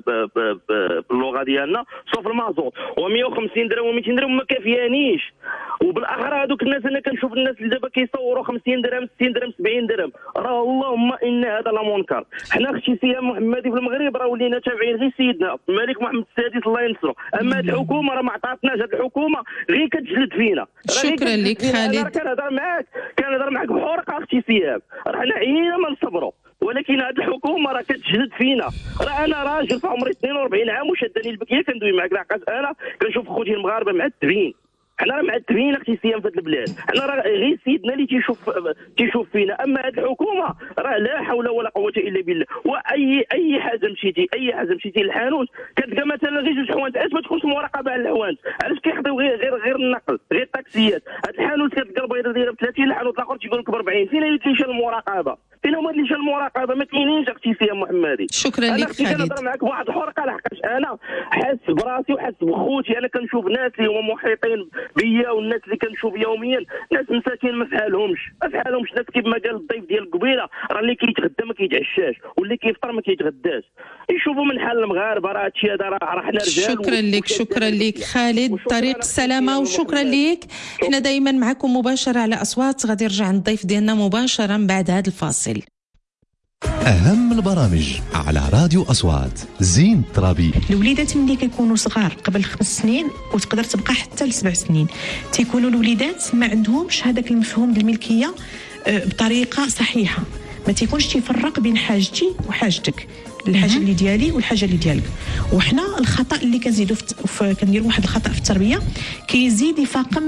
باللغه ديالنا، صوف المازوت. و150 درهم و200 درهم ما كافيانيش. وبالاخره هذوك الناس، انا كنشوف الناس اللي دابا كيصوروا 50 درهم 60 درهم 70 درهم، راه اللهم ان هذا لمنكر. حنا اختي سهام محمدي في المغرب راه ولينا تابعين غير سيدنا الملك محمد السادس الله ينصرو. اما هذه الحكومه راه ما عطاتناش، هذه الحكومه غير كتجلد فينا. شكرا لك خالد. انا كنهضر معاك بحرقه اختي سهام، راه حنا عيينا ما نصبروا، ولكن هذه الحكومه راه كتجلد فينا. راه انا راجل في عمري 42 عام وشدني البكيه كندوي معاك، لحقاش انا كنشوف خوتي المغاربه معذبين. حنا راه معذبين اختي سهام في هذه البلاد، حنا راه غير سيدنا اللي تيشوف فينا. اما هذه الحكومه راه لا حول ولا قوه الا بالله. واي حاجه مشيتي للحانوت كتلقى مثلا غير 2 حوانت، علاش ما تكونش مراقبه على الحوانت؟ علاش كيخديو غير النقل، غير الطاكسيات؟ هاد الحانوت كتلقى البيضه دايره ب 30، الحانوت الاخر تيقول لك ب 40. فين اللي تيشال المراقبه؟ فين هما اللي شال المراقبه؟ ما كاينينش اختي سهام محمدي. شكرا لك خالد. انا كنهضر معاك بواحد الحرقه، لحقاش انا حاس براسي وحاس بخوتي، انا كنشوف ناس اللي هما محيطين بيا والناس اللي كنشوف يوميا ناس مساكين ما فحالهمش ناس كيف ما قال الضيف ديال القبيله، راه اللي كيتغدى ما كيتعشاش واللي كيفطر ما كيتغداش. يشوفوا من حال المغاربه، راه هادشي هذا راه حنا رجال. شكرا لك خالد، طريق السلامه وشكرا لك. احنا دائما معكم مباشره على اصوات، غادي يرجع عند الضيف ديالنا مباشره من بعد هذا الفاصل. أهم البرامج على راديو أصوات. زين الترابي. الوليدات ملي كيكونوا صغار قبل 5 سنين وتقدر تبقى حتى ل7 سنين، تيكونوا الوليدات ما عندهمش هذاك المفهوم ديال الملكيه بطريقه صحيحه، ما تيكونش تيفرق بين حاجتي وحاجتك، الحاجه اللي ديالي والحاجه اللي ديالك. وحنا الخطا اللي كنزيدوا كنديروا واحد الخطا في التربيه كيزيد يفاقم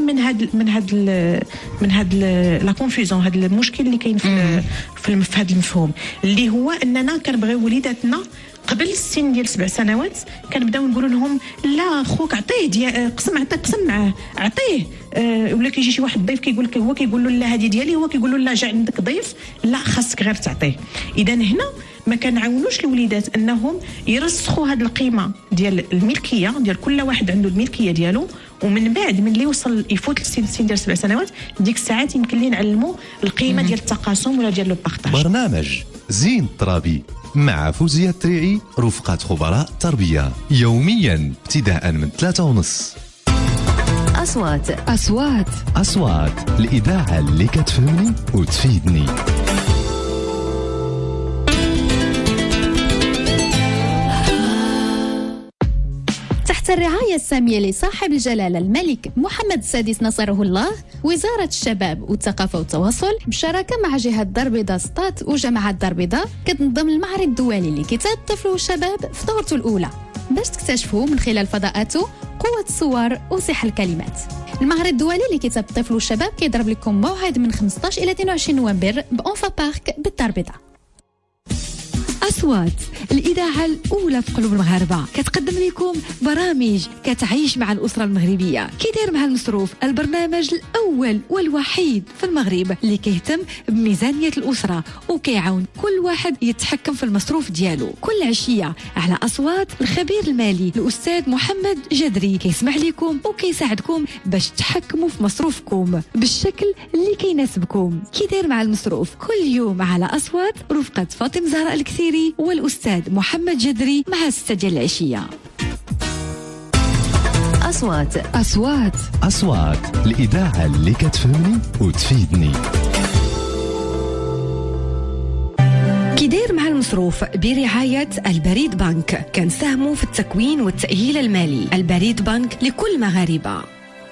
من هاد لا كونفوزيون، هذا المشكل اللي كاين في هذا المفهوم، اللي هو اننا كنبغيو وليداتنا قبل السن ديال 7 سنوات كنبداو نقولوا لهم لا خوك عطيه قسم معاه عطيه. ولا كيجي شي واحد ضيف كيقول لك، هو كيقول له لا هذه ديالي، هو كيقول له لا جا عندك ضيف لا خاصك غير تعطيه. اذا هنا ما كنعاونوش الوليدات انهم يرسخوا هذه القيمه ديال الملكيه، ديال كل واحد عنده الملكيه ديالو، ومن بعد من اللي يوصل يفوت السن ديال 7 سنوات ديك الساعات يمكن ليه نعلموا القيمه ديال التقاسم ولا ديال لو بارطاج. برنامج زين الترابي مع فوزية التريعي رفقة خبراء تربية، يوميا ابتداء من 3:30. أصوات الإذاعة اللي كتفهمني وتفيدني. تحت الرعاية السامية لصاحب الجلالة الملك محمد السادس نصره الله، وزارة الشباب والثقافة والتواصل بشراكة مع جهة دار بيضاء سطات وجامعة دار بيضاء كتنظم المعرض الدولي لكتاب الطفل والشباب في دورته الأولى، باش تكتشفوا من خلال فضاءاته قوة الصور وصحة الكلمات. المعرض الدولي لكتاب الطفل والشباب كيضرب لكم موعد من 15 إلى 22 نوفمبر بأونفا بارك بالدار بيضاء. أصوات الإذاعة الأولى في قلوب المغاربة كتقدم لكم برامج كتعيش مع الأسرة المغربية. كيدير مع المصروف البرنامج الأول والوحيد في المغرب اللي كيهتم بميزانية الأسرة وكيعاون كل واحد يتحكم في المصروف ديالو. كل عشية على أصوات الخبير المالي الأستاذ محمد جدري كيسمع لكم وكيساعدكم باش تحكموا في مصروفكم بالشكل اللي كيناسبكم. كيدير مع المصروف كل يوم على أصوات رفقة فاطمة زهراء الكثيري والأستاذ محمد جدري مع 6 ديال العشية. أصوات الإذاعة اللي كتفهمني وتفيدني. كيدير مع المصروف برعاية البريد بنك، كنساهموا في التكوين والتأهيل المالي. البريد بنك لكل مغاربة.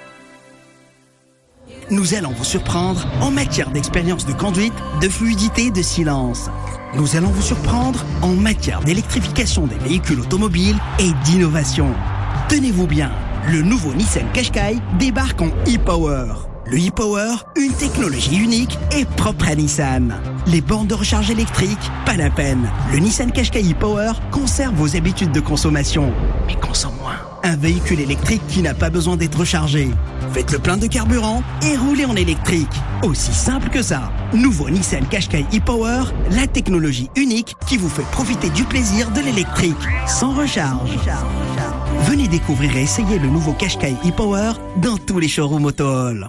Nous allons vous surprendre en matière d'expérience de conduite, de fluidité, de silence. Nous allons vous surprendre en matière d'électrification des véhicules automobiles et d'innovation. Tenez-vous bien, le nouveau Nissan Qashqai débarque en e-Power. Le e-Power, une technologie unique et propre à Nissan. Les bornes de recharge électrique, pas la peine. Le Nissan Qashqai e-Power conserve vos habitudes de consommation, mais consomme moins. Un véhicule électrique qui n'a pas besoin d'être rechargé. Faites le plein de carburant et roulez en électrique. Aussi simple que ça. Nouveau Nissan Qashqai e-Power, la technologie unique qui vous fait profiter du plaisir de l'électrique, sans recharge. Venez découvrir et essayer le nouveau Qashqai e-Power dans tous les showrooms Autohall.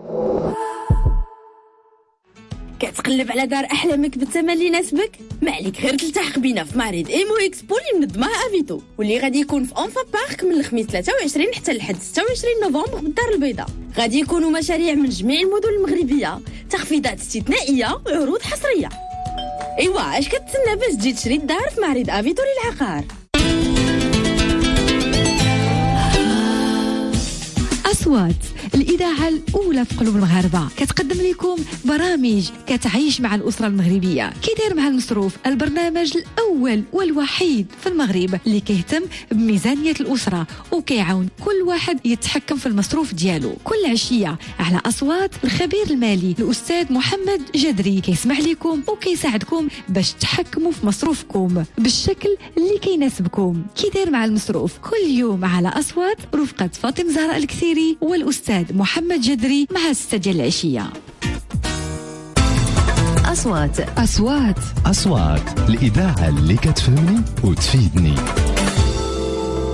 كتقلب على دار احلامك بالثمن اللي يناسبك؟ ما عليك غير تلتحق بينا في معرض ايمو اكسبو اللي منظمها افيتو، واللي غادي يكون في اونفا بارك من الخميس 23 حتى لحد 26 نوفمبر بالدار البيضاء. غادي يكونوا مشاريع من جميع المدن المغربيه، تخفيضات استثنائيه، عروض حصريه. ايوا اش كتسنى باش تجي تشري الدار في معرض افيتو للعقار؟ أصوات الإذاعة الأولى في قلوب المغاربة كتقدم لكم برامج كتعيش مع الأسرة المغربية. كيدير مع المصروف البرنامج الأول والوحيد في المغرب اللي كيهتم بميزانية الأسرة وكيعاون كل واحد يتحكم في المصروف ديالو. كل عشية على أصوات الخبير المالي الأستاذ محمد جدري كيسمع لكم وكيساعدكم باش تحكموا في مصروفكم بالشكل اللي كيناسبكم. كيدير مع المصروف كل يوم على أصوات رفقة فاطمة زهراء الكثيري والأستاذ محمد جدري مع 6 ديال العشية. أصوات الإذاعة اللي كتفهمني وتفيدني.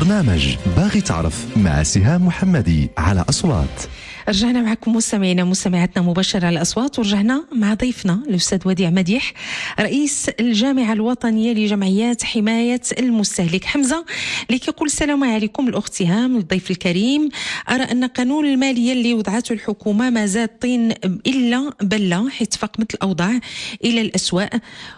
برنامج باغي تعرف مع سهام محمدي على أصوات. رجعنا معكم مستمعينا مستمعاتنا مباشرة على الأصوات، ورجعنا مع ضيفنا الأستاذ وديع مديح رئيس الجامعة الوطنية لجمعيات حماية المستهلك. حمزة اللي كيقول السلام عليكم الأخت سهام الضيف الكريم، أرى أن قانون المالية اللي وضعته الحكومة ما زاد طين إلا بلة، حيث فقمت الأوضاع إلى الأسوأ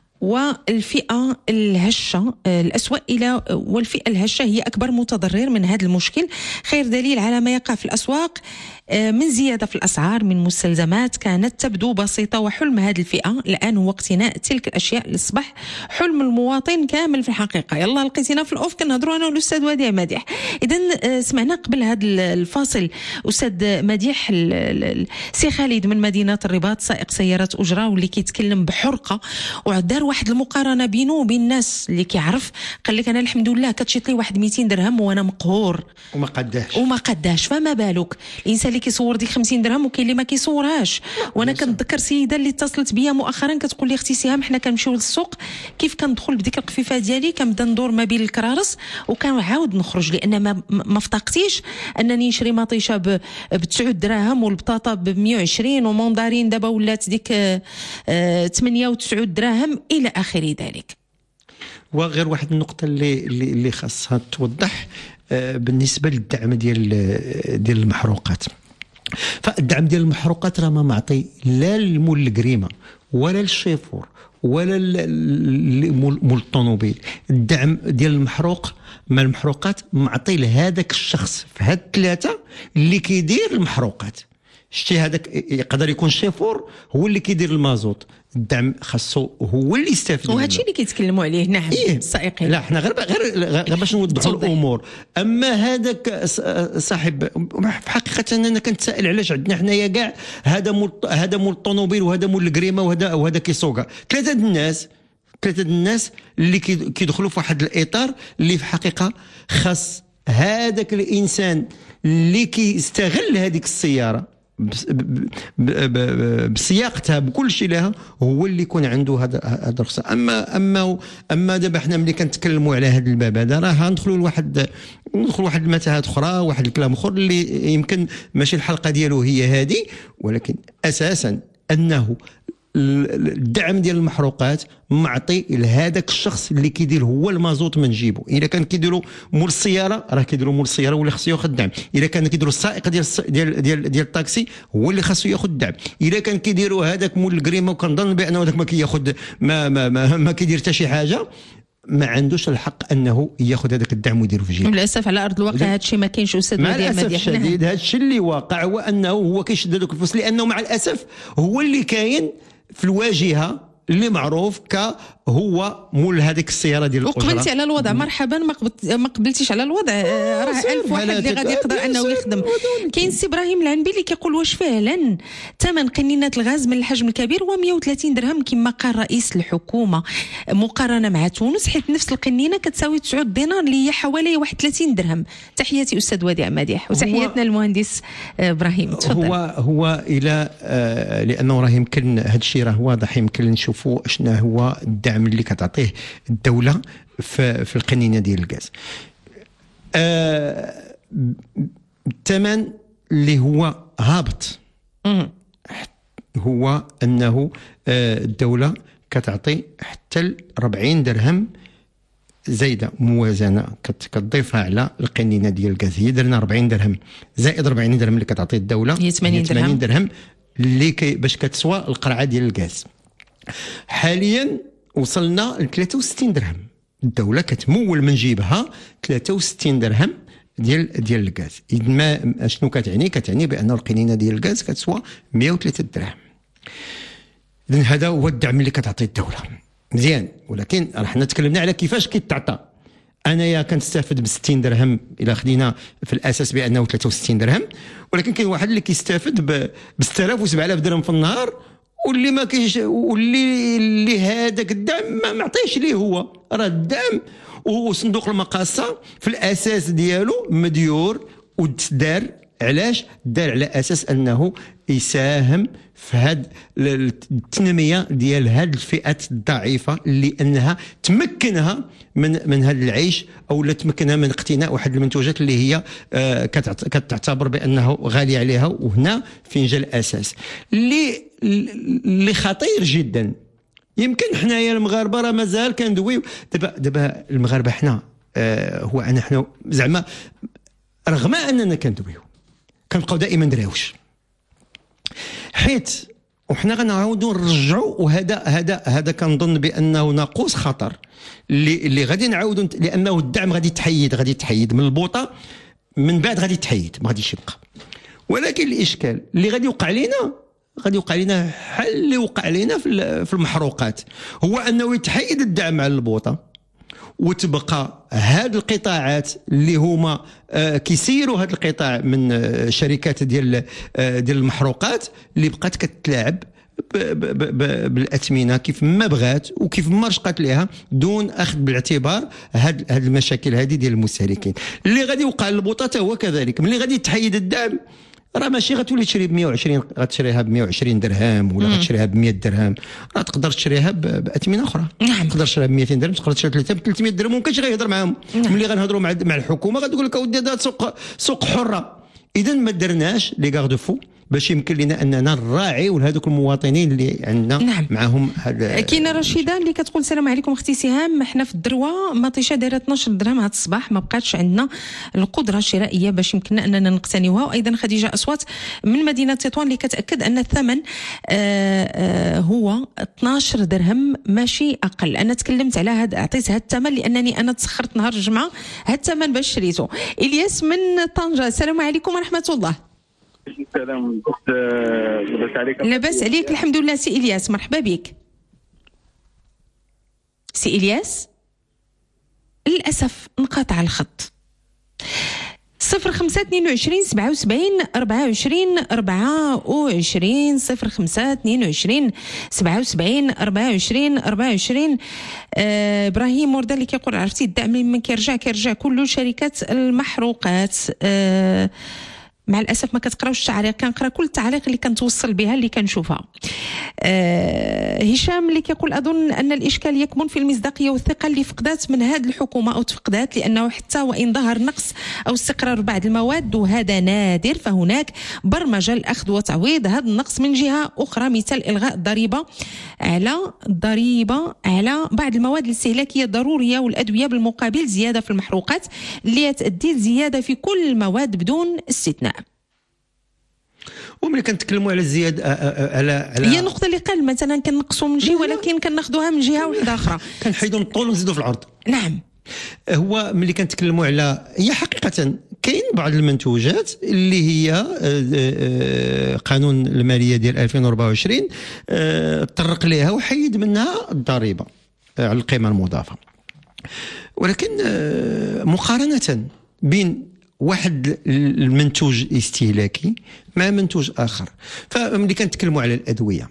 والفئة الهشة الأسوأ والفئة الهشة هي أكبر متضرر من هذا المشكل. خير دليل على ما يقع في الأسواق من زيادة في الأسعار من مستلزمات كانت تبدو بسيطة، وحلم هذه الفئة الآن هو اقتناء تلك الأشياء اللي أصبح حلم المواطن كامل في الحقيقة. يلا لقيتينا في الأوف كنهضروا أنا والأستاذ وديع مديح. إذن سمعنا قبل هذا الفاصل أستاذ مديح سي خالد من مدينة الرباط سائق سيارة أجرة، واللي كيتكلم بحرقة ودار واحد المقارنة بينه وبين الناس اللي كيعرف. قال لك أنا الحمد لله كتشيط لي واحد 200 درهم وأنا مقهور وما قداش فما بالك الإنسان اللي كيصور ديك 50 درهم وكاين اللي ما كيصورهاش. وانا كنتذكر سيده اللي اتصلت بيا مؤخرا كتقول لي اختي سهام حنا كنمشيو للسوق، كيف كندخل بديك القفيفه ديالي كنبدا ندور ما بين الكرارس وكنعاود نخرج، لان ما فتقتيش انني نشري مطيشه ب 9 دراهم والبطاطا ب 120 ومندارين دابا ولات ديك 98 دراهم الى اخر ذلك. وغير واحد النقطه اللي خاصها توضح بالنسبه للدعم ديال المحروقات. فالدعم ديال المحروقات راه ما معطي لا لمول الكريمه ولا للشيفور ولا مول الطوموبيل. الدعم ديال المحروقات معطي لهذاك الشخص في هاد الثلاثه اللي كيدير المحروقات. شتي هذاك يقدر يكون شيفور هو اللي كيدير المازوت، الدعم خاصو هو اللي يستافد منه. وهادشي اللي كيتكلموا عليه نعم السائقين. لا حنا غير باش نوضحوا الامور. اما هذاك صاحب في حقيقه انا كنتسائل علاش عندنا حنايا كاع هذا مول الطوموبيل وهذا مول الكريمه وهذا كيسوقها، ثلاثه الناس اللي كيدخلوا في واحد الاطار اللي في حقيقه خاص هذاك الانسان اللي كيستغل هذيك السياره بسياقتها بكل شيء لها هو اللي يكون عنده هذا الرخصه. اما دابا حنا ملي كنتكلموا على هذا الباب هذا راه ندخلوا لواحد المتاهات اخرى، واحد الكلام اخر اللي يمكن ماشي الحلقه ديالو هي هذه، ولكن اساسا انه الدعم ديال المحروقات معطي لهذاك الشخص اللي كيدير هو المازوت من جيبه. اذا كان كيديروا مول السياره راه كيديروا مول السياره ولا خصو ياخذ الدعم، اذا كان كيديروا السائق ديال الطاكسي هو اللي خصو ياخذ الدعم، اذا كان كيديروا هذاك مول الكريمه وكنظن بانه هذاك ما كياخذ ما كيدير حتى شي حاجه، ما عندوش الحق انه ياخذ هذاك الدعم ويديرو في جيبه. للاسف على ارض الواقع هذا الشيء ما كاينش استاذ وديع مديح. مع الاسف الشديد هذا الشيء اللي واقع هو انه هو كيشد هذوك الفلوس، لانه مع الاسف هو اللي كاين في الواجهه اللي معروف هو مول هذيك السياره ديال الاجره. وقبلتي على الوضع مرحبا، ما قبلتيش على الوضع راه 1000 واحد اللي غادي يقدر انه يخدم. كاين سي ابراهيم العنبي اللي كيقول واش فعلا ثمن قنينه الغاز من الحجم الكبير هو 130 درهم كما قال رئيس الحكومه مقارنه مع تونس، حيث نفس القنينه كتساوي 9 دينار اللي هي حوالي 31 درهم. تحياتي استاذ وديع مديح وتحياتنا المهندس ابراهيم. تفضل. هو الى لانه راه يمكن هذا الشيء راه واضح، يمكن نشوفوا شنو هو الدعم اللي كتعطيه الدولة في القنينة ديال الغاز. الثمن اللي هو هابط هو أنه الدولة كتعطي حتى 40 درهم زايدة موازنة كتضيفها على القنينة ديال الغاز. هي درنا 40 درهم زائد 40 درهم اللي كتعطي الدولة هي 80 درهم اللي باش كتسوى القرعة ديال الغاز. حاليا وصلنا ل 63 درهم، الدولة كتمول من جيبها 63 درهم ديال الغاز. إذن ما شنو كتعني بأن القنينة ديال الغاز كتسوى 103 درهم. إذن هذا هو الدعم اللي كتعطي الدولة مزيان، ولكن حنا تكلمنا على كيفاش كيتعطى. انايا كنستافد ب 60 درهم الى خدينا في الاساس بانه 63 درهم، ولكن كاين واحد اللي كيستافد ب 6000 و 7000 درهم في النهار، واللي ما كاينش واللي هذاك الدعم ما معطيش ليه هو. راه الدعم وصندوق المقاصه في الاساس ديالو مديور ودار. علاش دار؟ على اساس انه يساهم في هاد التنميه ديال هاد الفئات الضعيفه اللي انها تمكنها من هذا العيش، او لا تمكنها من اقتناء واحد المنتوجات اللي هي كتعتبر بانه غالي عليها. وهنا فين جا الاساس اللي خطير جدا. يمكن حنايا المغاربه راه مازال كندويو دابا المغاربه حنا هو انا حنا زعما رغم اننا كندويو كنبقاو دائما دراوش، حيت وحنا غنعاودوا نرجعوا. وهذا كنظن بانه ناقوس خطر اللي غادي نعاودوا، لانه الدعم غادي يتحيد من البوطه، من بعد غادي يتحيد ما غاديش يبقى. ولكن الاشكال اللي غادي يوقع لنا حل اللي وقع لنا في المحروقات، هو انه يتحيد الدعم على البوطه، وتبقى هاد القطاعات اللي هما كيسيروا هاد القطاع من شركات ديال المحروقات اللي بقات كتلاعب بالاثمنه كيف ما بغات وكيف ما رشقات لها، دون اخذ بالاعتبار هاد المشاكل هذه ديال المستهلكين. اللي غادي يوقع للبوطه هو كذلك، ملي غادي تحيد الدعم راه ماشي غتولي تشري ب 120، غتشريها ب 120 درهم ولا غتشريها ب 100 درهم، راه تقدر تشريها باثمنه اخرى. تقدر تشريها ب 200 درهم، تقدر تشريها ب 300 درهم. ممكنش غيهضر معاهم. ملي غنهضروا مع الحكومه غتقول لك اودي هذا سوق حره. اذا ما درناش لي غارد فو باش يمكن لنا اننا نراعيو لهذوك المواطنين اللي عندنا معهم. كاينه رشيده اللي كتقول السلام عليكم اختي سهام، حنا في الدروه مطيشه دايره 12 درهم هذا الصباح، ما بقاتش عندنا القدره الشرائيه باش يمكننا اننا نقتنيوها. وايضا خديجه اصوات من مدينه تطوان اللي كتاكد ان الثمن هو 12 درهم ماشي اقل. انا تكلمت على هذا، عطيت هذا الثمن لانني انا تسخرت نهار الجمعه هذا الثمن باش شريته. الياس من طنجه، السلام عليكم ورحمه الله. السلام لاباس عليك؟ لاباس عليك الحمد لله سي إلياس، مرحبا بك سي إلياس. للأسف انقطع الخط. 0522 77 24 24 0522 77 24 24. إبراهيم وردة اللي كيقول عرفتي الدعم من كيرجع كله شركات المحروقات. مع الاسف ما كتقراوش التعليق، كنقرا كل التعليق اللي كنتوصل بها اللي كنشوفها. هشام اللي كيقول اظن ان الاشكال يكمن في المصداقيه والثقه اللي فقدات من هذه الحكومه او تفقدات، لانه حتى وان ظهر نقص او استقرار بعض المواد وهذا نادر، فهناك برمجه لاخذ وتعويض هذا النقص من جهه اخرى، مثل الغاء الضريبه على بعض المواد الاستهلاكيه الضروريه والادويه، بالمقابل زياده في المحروقات اللي تؤدي لزياده في كل المواد بدون استثناء. وملي كنتكلموا على الزياده على هي النقطه اللي قال مثلا كنقصوا من جهه ولكن كناخذوها من جهه واحده اخرى، كنحيدوا الطول ونزيدوا في العرض. نعم. هو ملي كنتكلموا على هي حقيقه كاين بعض المنتوجات اللي هي قانون الماليه ديال 2024 طرق لها وحيد منها الضريبه على القيمه المضافه، ولكن مقارنه بين واحد المنتوج استهلاكي مع منتوج اخر، فملي كنتكلموا على الادويه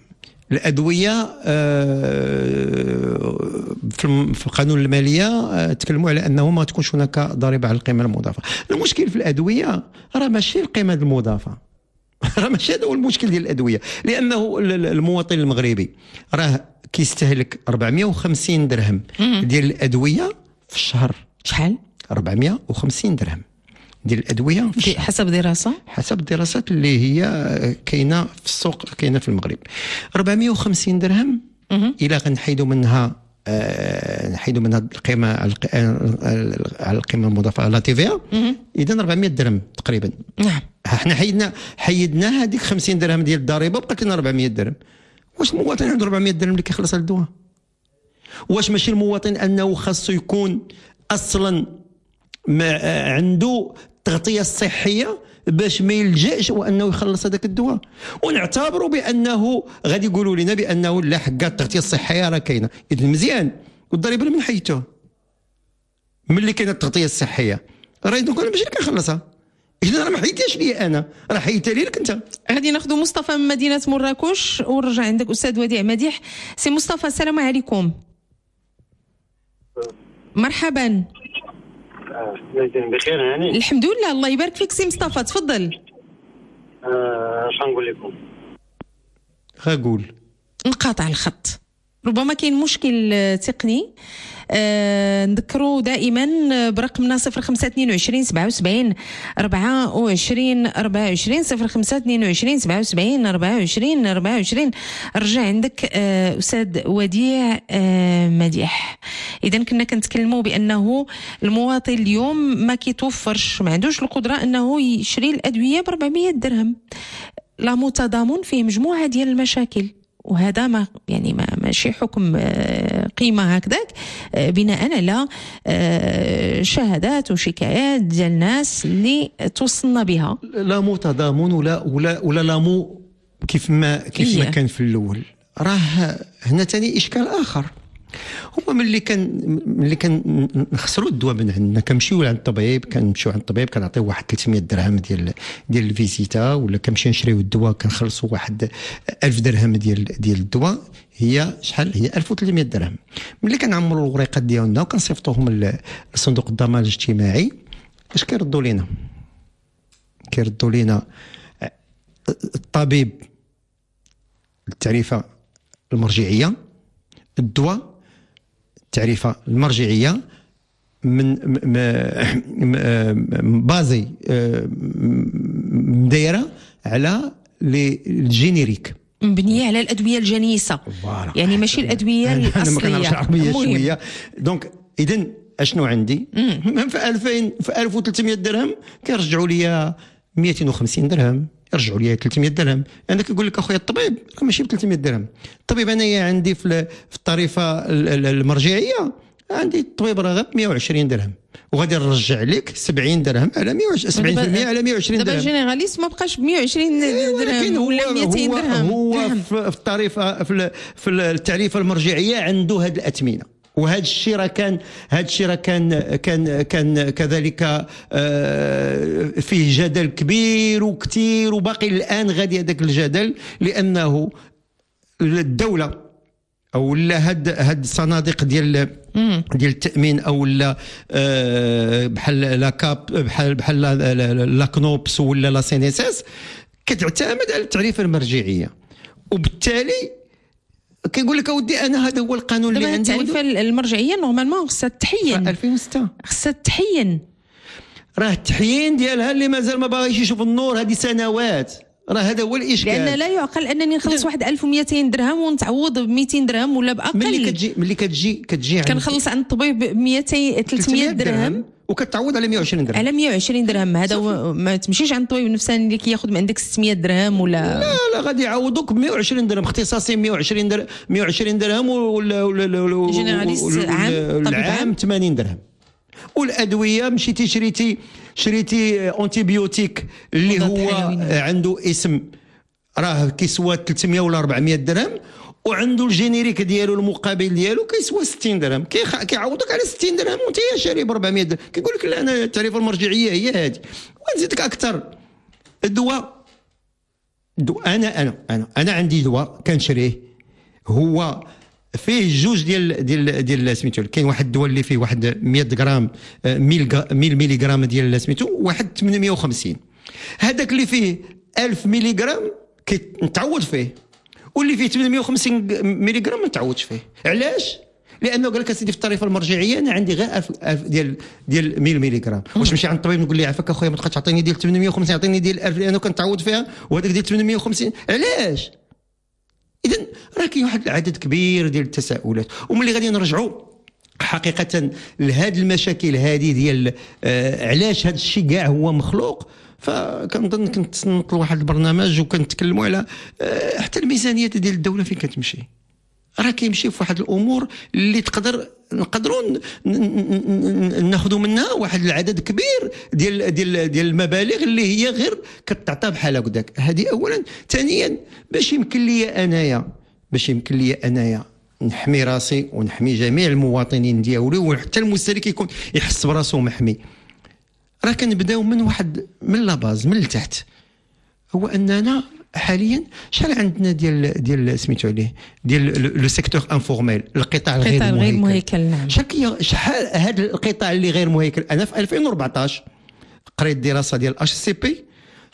في القانون الماليه تكلموا على انه ما تكونش هناك ضريبه على القيمه المضافه. المشكل في الادويه راه ماشي القيمه المضافه، راه ماشي هذا هو المشكل ديال الادويه، لانه المواطن المغربي راه كيستهلك 450 درهم ديال الادويه في الشهر. شحال؟ 450 درهم ديال الادويه حسب الدراسات اللي هي كاينه في السوق، كاينه في المغرب. 450 درهم الى غنحيدوا منها القيمه على القيمه المضافه لا تي في، اذا 400 درهم تقريبا. نعم. احنا حيدنا هذيك 50 درهم ديال الضريبه، بقات لنا 400 درهم. واش المواطن عنده 400 درهم اللي كيخلص على الدواء؟ واش ماشي المواطن انه خاصو يكون اصلا عنده التغطيه الصحيه باش ما يلجاش وانه يخلص هذاك الدواء؟ ونعتبروا بانه غادي يقولوا لنا بانه لا حق التغطيه الصحيه راه كاينه، اذا مزيان. والضريبه من حيدتوها ملي كاينه التغطيه الصحيه، راه دوك انا ماشي اللي كنخلصها، اذا راه ما حيدتهاش لي انا، راه حيدتها لك انت. غادي ناخذوا مصطفى من مدينه مراكش ونرجع عندك استاذ وديع مديح. سي مصطفى السلام عليكم. مرحبا. بخير هاني؟ الحمد لله الله يبارك فيك سي مصطفى، تفضل. شنقول لكم غاقول انقطع الخط، ربما كاين مشكل تقني. نذكروا دائما برقمنا 0522 77 24 24 0522 77 24 24. رجع عندك أستاذ وديع مديح. إذا كنا كنتكلموا بأنه المواطن اليوم ما كيتوفرش، ما عندوش القدرة أنه يشري الأدوية ب 400 درهم. لا متضامن فيه مجموعة ديال المشاكل، وهذا ما يعني ماشي حكم قيمة هكذاك بناء على شهادات وشكايات ديال الناس اللي توصلنا بها. لا متضامن ولا لامو كيف ما كان في الاول. راه هنا ثاني اشكال اخر، هو ملي كان نخسروا الدواء من عندنا كنمشيو عند الطبيب، كنعطيو واحد 300 درهم ديال الفيزيتا، ولا كنمشيو نشريو الدواء كنخلصوا واحد 1000 درهم ديال الدواء. هي شحال؟ هي 1300 درهم. ملي كنعمروا الوريقات ديالنا وكنصيفطوهم لصندوق الضمان الاجتماعي، اش كيردوا لينا الطبيب التعريفه المرجعيه، الدواء التعريفه المرجعيه من بازي مدايره على الجينيريك، مبنيه على الادويه الجنيسه، يعني ماشي الادويه الاصليه. انا ما كنعرفش العربيه شويه. دونك اذا اشنو عندي في 2000 في 1300 درهم كيرجعوا لي 250 درهم، يرجعوا لي 300 درهم. انا كنقول لك اخويا الطبيب ماشي ب 300 درهم. الطبيب انايا عندي في الطريفه المرجعيه عندي الطبيب راه غير 120 درهم، وغادي نرجع لك 70 درهم على 170% على 120 درهم. دابا جينيراليست ما بقاش ب 120 درهم ولا 200 درهم. هو في الطريفه في التعريفه المرجعيه عنده هذه الاثمنه، وهذا الشيء راه كان كذلك فيه جدل كبير وكثير، وباقي الان غادي هذاك الجدل، لانه الدوله او لا هاد الصناديق ديال التامين او لا بحال لا كاب بحال لا كنوبس ولا لا سي ان اس اس كتعتمد على التعريفه المرجعيه، وبالتالي كيقول لك اودي انا هذا هو القانون اللي عندي. التعريفه المرجعيه نورمالمون خصها تحين 2006 خصها تحين، راه التحيين ديالها اللي مازال ما باغيش يشوف النور هذه سنوات. راه هذا هو الاشكال، لان لا يعقل انني نخلص واحد 1200 درهم ونتعوض ب 200 درهم ولا باقل. ملي كتجي كنخلص عند الطبيب ب 200 300 درهم وكتعوض على 120 درهم. على 120 درهم هذا ما تمشيش عند الطبيب النفساني اللي كياخذ من عندك 600 درهم ولا لا غادي يعوضوك ب 120 درهم اختصاصي 120 درهم ولا جينيراليست العام 80 درهم. والادويه مشيتي شريتي انتيبيوتيك اللي هو عنده اسم راه كيسوى 300 ولا 400 درهم، وعنده الجينيريك ديالو المقابل ديالو كيسوى 60 درهم، كيعوضك على 60 درهم وانت شاري ب 400 درهم. كيقول لك لا انا التعريفه المرجعيه هي هذه. ونزيدك اكثر الدواء انا عندي دواء كنشريه هو فيه جوج ديال سميتو. كاين واحد الدواء اللي فيه واحد 100 غرام 1000 ميلي غرام ديال سميتو، واحد 850. هذاك اللي فيه 1000 ميلي غرام كنتعوض فيه، واللي فيه 850 ميلي غرام ما نتعوضش فيه. علاش؟ لانه قال لك اسيدي في الطريفه المرجعيه انا عندي غير 1000 ديال 100 ميلي غرام. واش نمشي عند الطبيب نقول ليه عافاك اخويا ما تبقاش تعطيني ديال 850 عطيني ديال 1000 لانه كنتعوض فيها، وهذاك ديال 850 علاش؟ إذن راه كاين واحد العدد كبير ديال التساؤلات. وملي غادي نرجعوا حقيقة لهذه المشاكل هذه ديال علاش هذا الشيء كاع هو مخلوق، فكنظن كنت نطلع واحد البرنامج وكنتكلموا على حتى الميزانية ديال الدولة فين كتمشي. راه كيمشي في واحد الامور اللي نقدروا ناخذوا منها واحد العدد كبير ديال المبالغ اللي هي غير كتعطى بحال هكذاك. هذه اولا. ثانيا باش يمكن لي انايا نحمي راسي ونحمي جميع المواطنين ديالي، وحتى المستهلك يكون يحس براسو محمي، راه كنبداو من لاباز من التحت. هو اننا حاليا شحال عندنا ديال سميتو عليه ديال لو سيكتور انفورميل، القطاع الغير مهيكل. نعم. شحال هذا القطاع اللي غير مهيكل. انا في 2014 قريت دراسه ديال HCP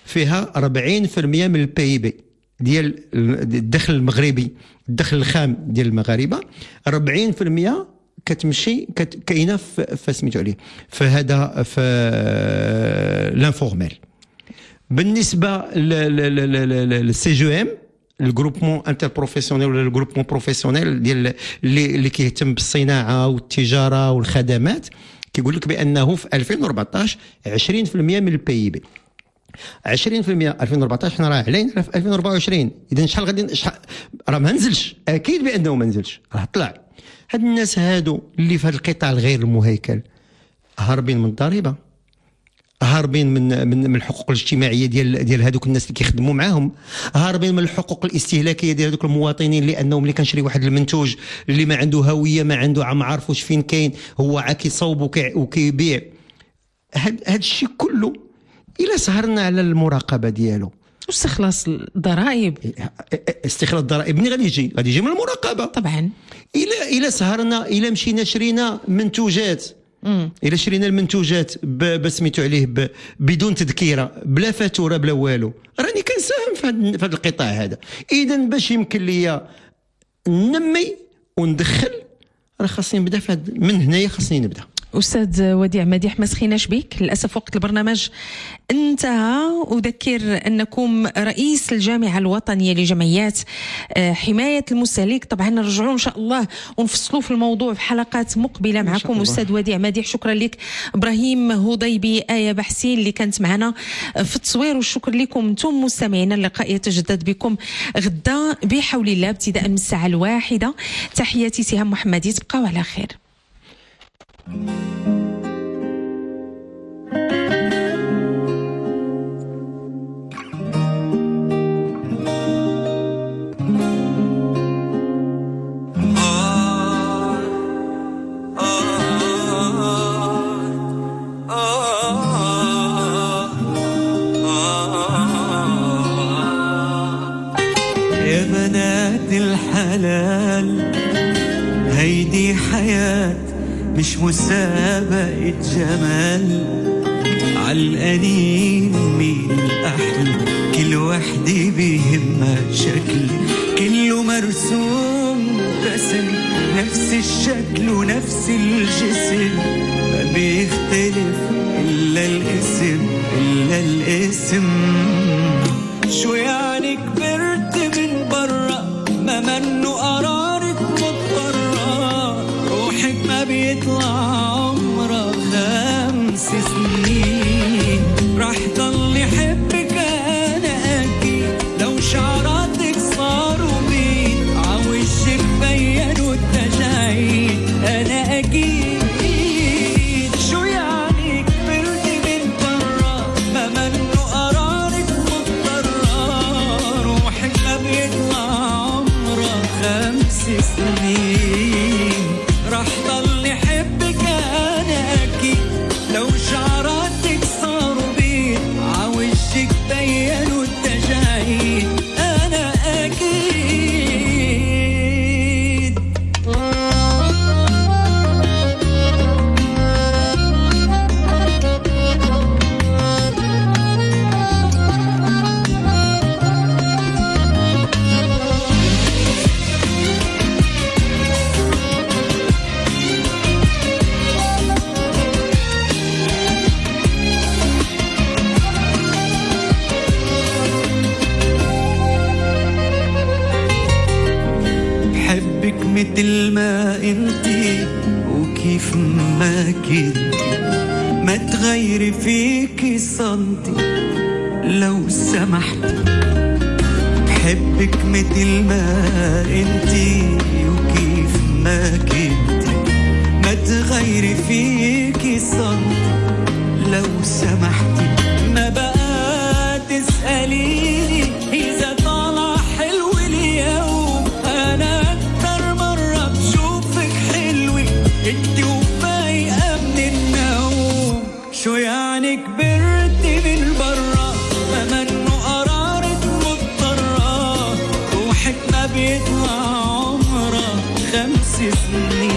فيها 40% من البي بي ديال الدخل المغربي، الدخل الخام ديال المغاربه 40% كتمشي كاينه في سميتو عليه فهذا في لانفورميل. بالنسبه للسي جو ام الجروبمون انتر بروفيسيونيل ولا الجروبمون بروفيسيونيل ديال اللي كيهتم بالصناعه والتجاره والخدمات، كيقول لك بانه في 2014 20% من البي بي. 20% 2014 حنا راه علينا في 2024. اذا شحال غادي راه ما نزلش، اكيد بانه ما نزلش، راه طلع. هاد الناس هادو اللي في هذا القطاع الغير المهيكل هاربين من الضريبه، هاربين من الحقوق الاجتماعيه ديال هذوك الناس اللي كيخدموا معاهم، هاربين من الحقوق الاستهلاكيه ديال هذوك المواطنين، لانهم اللي كنشري واحد المنتوج اللي ما عنده هويه، ما عنده ما عارفوش فين كاين، هو عا كيصوب وكيبيع. هاد الشيء كله الا سهرنا على المراقبه ديالو واستخلاص الضرائب. استخلاص الضرائب منين غادي يجي من المراقبه طبعا. الا سهرنا، الا مشينا شرينا منتوجات، الا شرينا المنتوجات بسميتو عليه بدون تذكيره، بلا فاتوره بلا والو، راني كنساهم في هذا القطاع هذا. اذا باش يمكن ليا نمي وندخل، راه خاصني نبدا من هنايا، خاصني نبدا. أستاذ وديع مديح، ما سخيناش بك، للأسف وقت البرنامج انتهى. أذكر أنكم رئيس الجامعة الوطنية لجمعيات حماية المستهلك. طبعا نرجعوا إن شاء الله ونفصلوا في الموضوع في حلقات مقبلة معكم. أستاذ وديع مديح، شكرا لك. إبراهيم هضيبي، آية بحسين اللي كانت معنا في التصوير، والشكر لكم انتم مستمعينا. اللقاء يتجدد بكم غدا بحول الله ابتداء من الساعة 1. تحياتي سهام محمدي، تبقوا على خير. يا بنات الحلال، هيدي حياة مش مسابقة جمال، عالقليل مين الأحلى، كل وحدة بيهمها شكل، كله مرسوم رسم، نفس الشكل ونفس الجسم، ما بيختلف إلا الاسم، إلا الاسم. شو يعني كبرت من برا، ما منه قرارك مضطرة، روحك ما بيطلع عمرها 5 سنين، راح ضل يحبك أنا أكيد، لو شعراتك صاروا بيض، عوشك بينوا التجاعيد، أنا أكيد. شو يعني كبرت من برا، ما منه قرارك مضطرة، روحك ما بيطلع عمرها 5 سنين، راح ضل يحبك أنا أكيد، لو شعراتك صاروا بيض، عوشك بينوا التجاعيد، أنا أكيد. بحبك مثل ما انتي وكيف ما كنتي، ما تغيري فيكي سنتي لو سمحتي. بحبك مثل ما انتي وكيف ما كنتي، ما تغيري فيكي سنتي لو سمحتي. ما بقى تسأليني إذا طالع حلو اليوم، أنا أكتر مرة بشوفك حلوة انتي وفايقة من النوم. شو يعني كبرت من برا، ما منه قرارك مضطرة، روحك ما بيطلع عمرها 5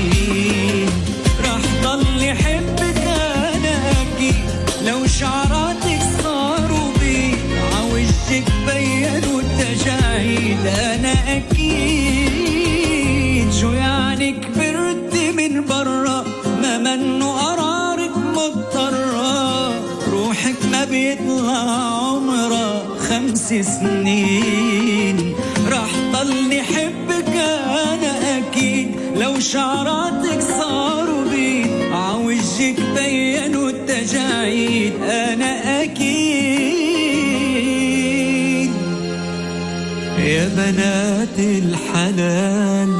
سنين، راح ضل يحبك أنا أكيد، لو شعرات بيطلع عمره 5 سنين راح ضلني حبك انا اكيد لو شعراتك صاروا بيض عوجك بينوا التجاعيد انا اكيد يا بنات الحلال.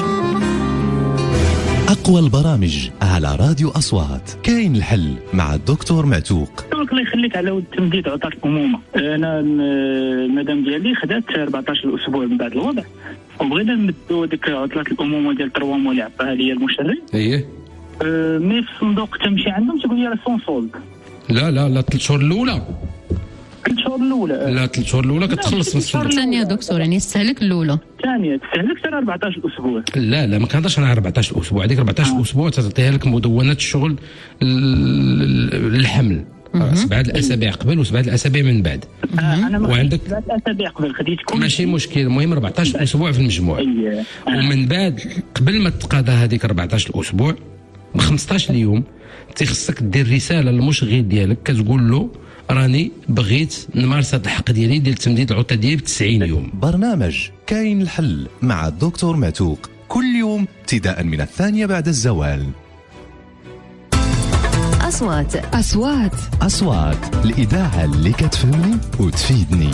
أقوى البرامج على راديو أصوات. كاين الحل مع الدكتور معتوق. الله يخليك على ود تمديد عطات الأمومة. أنا المدام ديالي خدات 14 أسبوع من بعد الوضع وبغينا نمدو ديك عطلات الأمومة ديال 3 موا اللي عطاها لي المشرع. ايه مي في الصندوق تمشي عندهم تقول لي راه سون سولد. لا 3 شهور الاولى. 3 شهور الاولى لا 3 شهور الاولى كتخلص من الصندوق. الثانيه دكتور يعني يستهلك الاولى. الثانيه تستهلك حتى 14 اسبوع. لا ما كنهضرش على 14 اسبوع. هذيك 14 اسبوع تعطيها لك مدونات الشغل الحمل 7 الاسابيع قبل و7 الاسابيع من بعد. انا وعندك 7 الاسابيع قبل خديت كل ماشي مشكل. المهم 14 اسبوع في المجموع. ومن بعد قبل ما تقاضى هذيك 14 اسبوع ب 15 يوم تيخصك دير رساله للمشغل ديالك كتقول له راني بغيت نمارس هذا الحق ديالي ديال تمديد العطله ديالي ب 90 يوم. برنامج كاين الحل مع الدكتور معتوق كل يوم ابتداء من 2 بعد الزوال. أصوات الإذاعة اللي كتفهمني وتفيدني.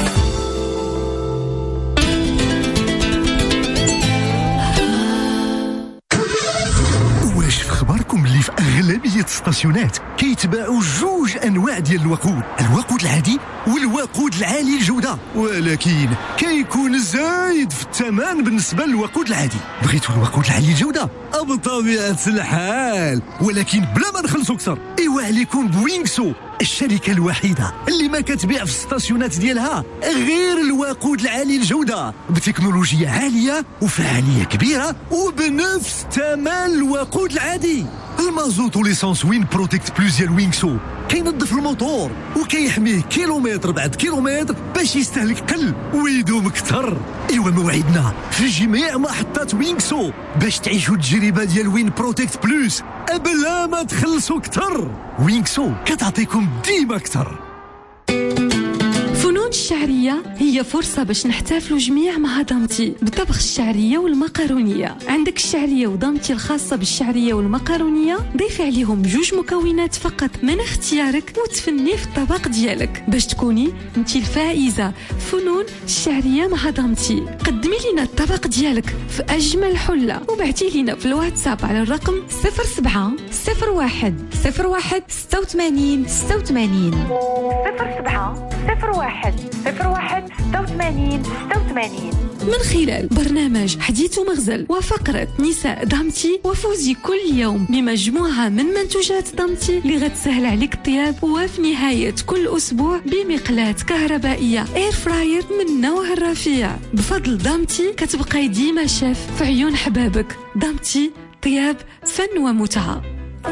واش في خبركم اللي في أغلبية الستاسيونات كيتباعوا 2 أنواع ديال الوقود العادي والوقود العالي الجودة، ولكن كيكون زايد في الثمن بالنسبة للوقود العادي. بغيتوا الوقود العالي الجودة بطبيعة الحال ولكن بلا ما نخلصوا أكثر. إيوا عليكم بوينغسو، الشركة الوحيدة اللي ما كتبيع في الستاسيونات ديالها غير الوقود العالي الجودة بتكنولوجيا عالية وفعالية كبيرة وبنفس ثمن الوقود العادي. المازوت وليسانس وين بروتكت بلوس ديال وينغسو كينظف الموتور وكيحميه كيلومتر بعد كيلومتر باش يستهلك قل ويدوم اكثر. ايوا موعدنا في جميع محطات وينغسو باش تعيشوا التجربه ديال وين بروتكت بلوس بلا ما تخلصوا اكثر. وينغسو كتعطيكم ديما اكثر. فنون الشعرية هي فرصة باش نحتفلوا جميع مع دامتي بطبخ الشعرية والمقارونية. عندك الشعرية ودامتي الخاصة بالشعرية والمقارونية، ضيفي عليهم 2 مكونات فقط من اختيارك وتفني في الطبق ديالك باش تكوني انت الفائزة. فنون الشعرية مع دامتي. قدمي لنا الطبق ديالك في أجمل حلة وبعتي لنا في الواتساب على الرقم 07 01 86 86 07 01 86 86 من خلال برنامج حديث ومغزل وفقرة نساء دامتي. وفوزي كل يوم بمجموعة من منتوجات دامتي اللي غتسهل عليك الطياب، وفي نهاية كل أسبوع بمقلاة كهربائية اير فراير من نوع الرفيع. بفضل دامتي كتبقاي ديما شاف في عيون حبابك. دامتي طياب فن ومتعة.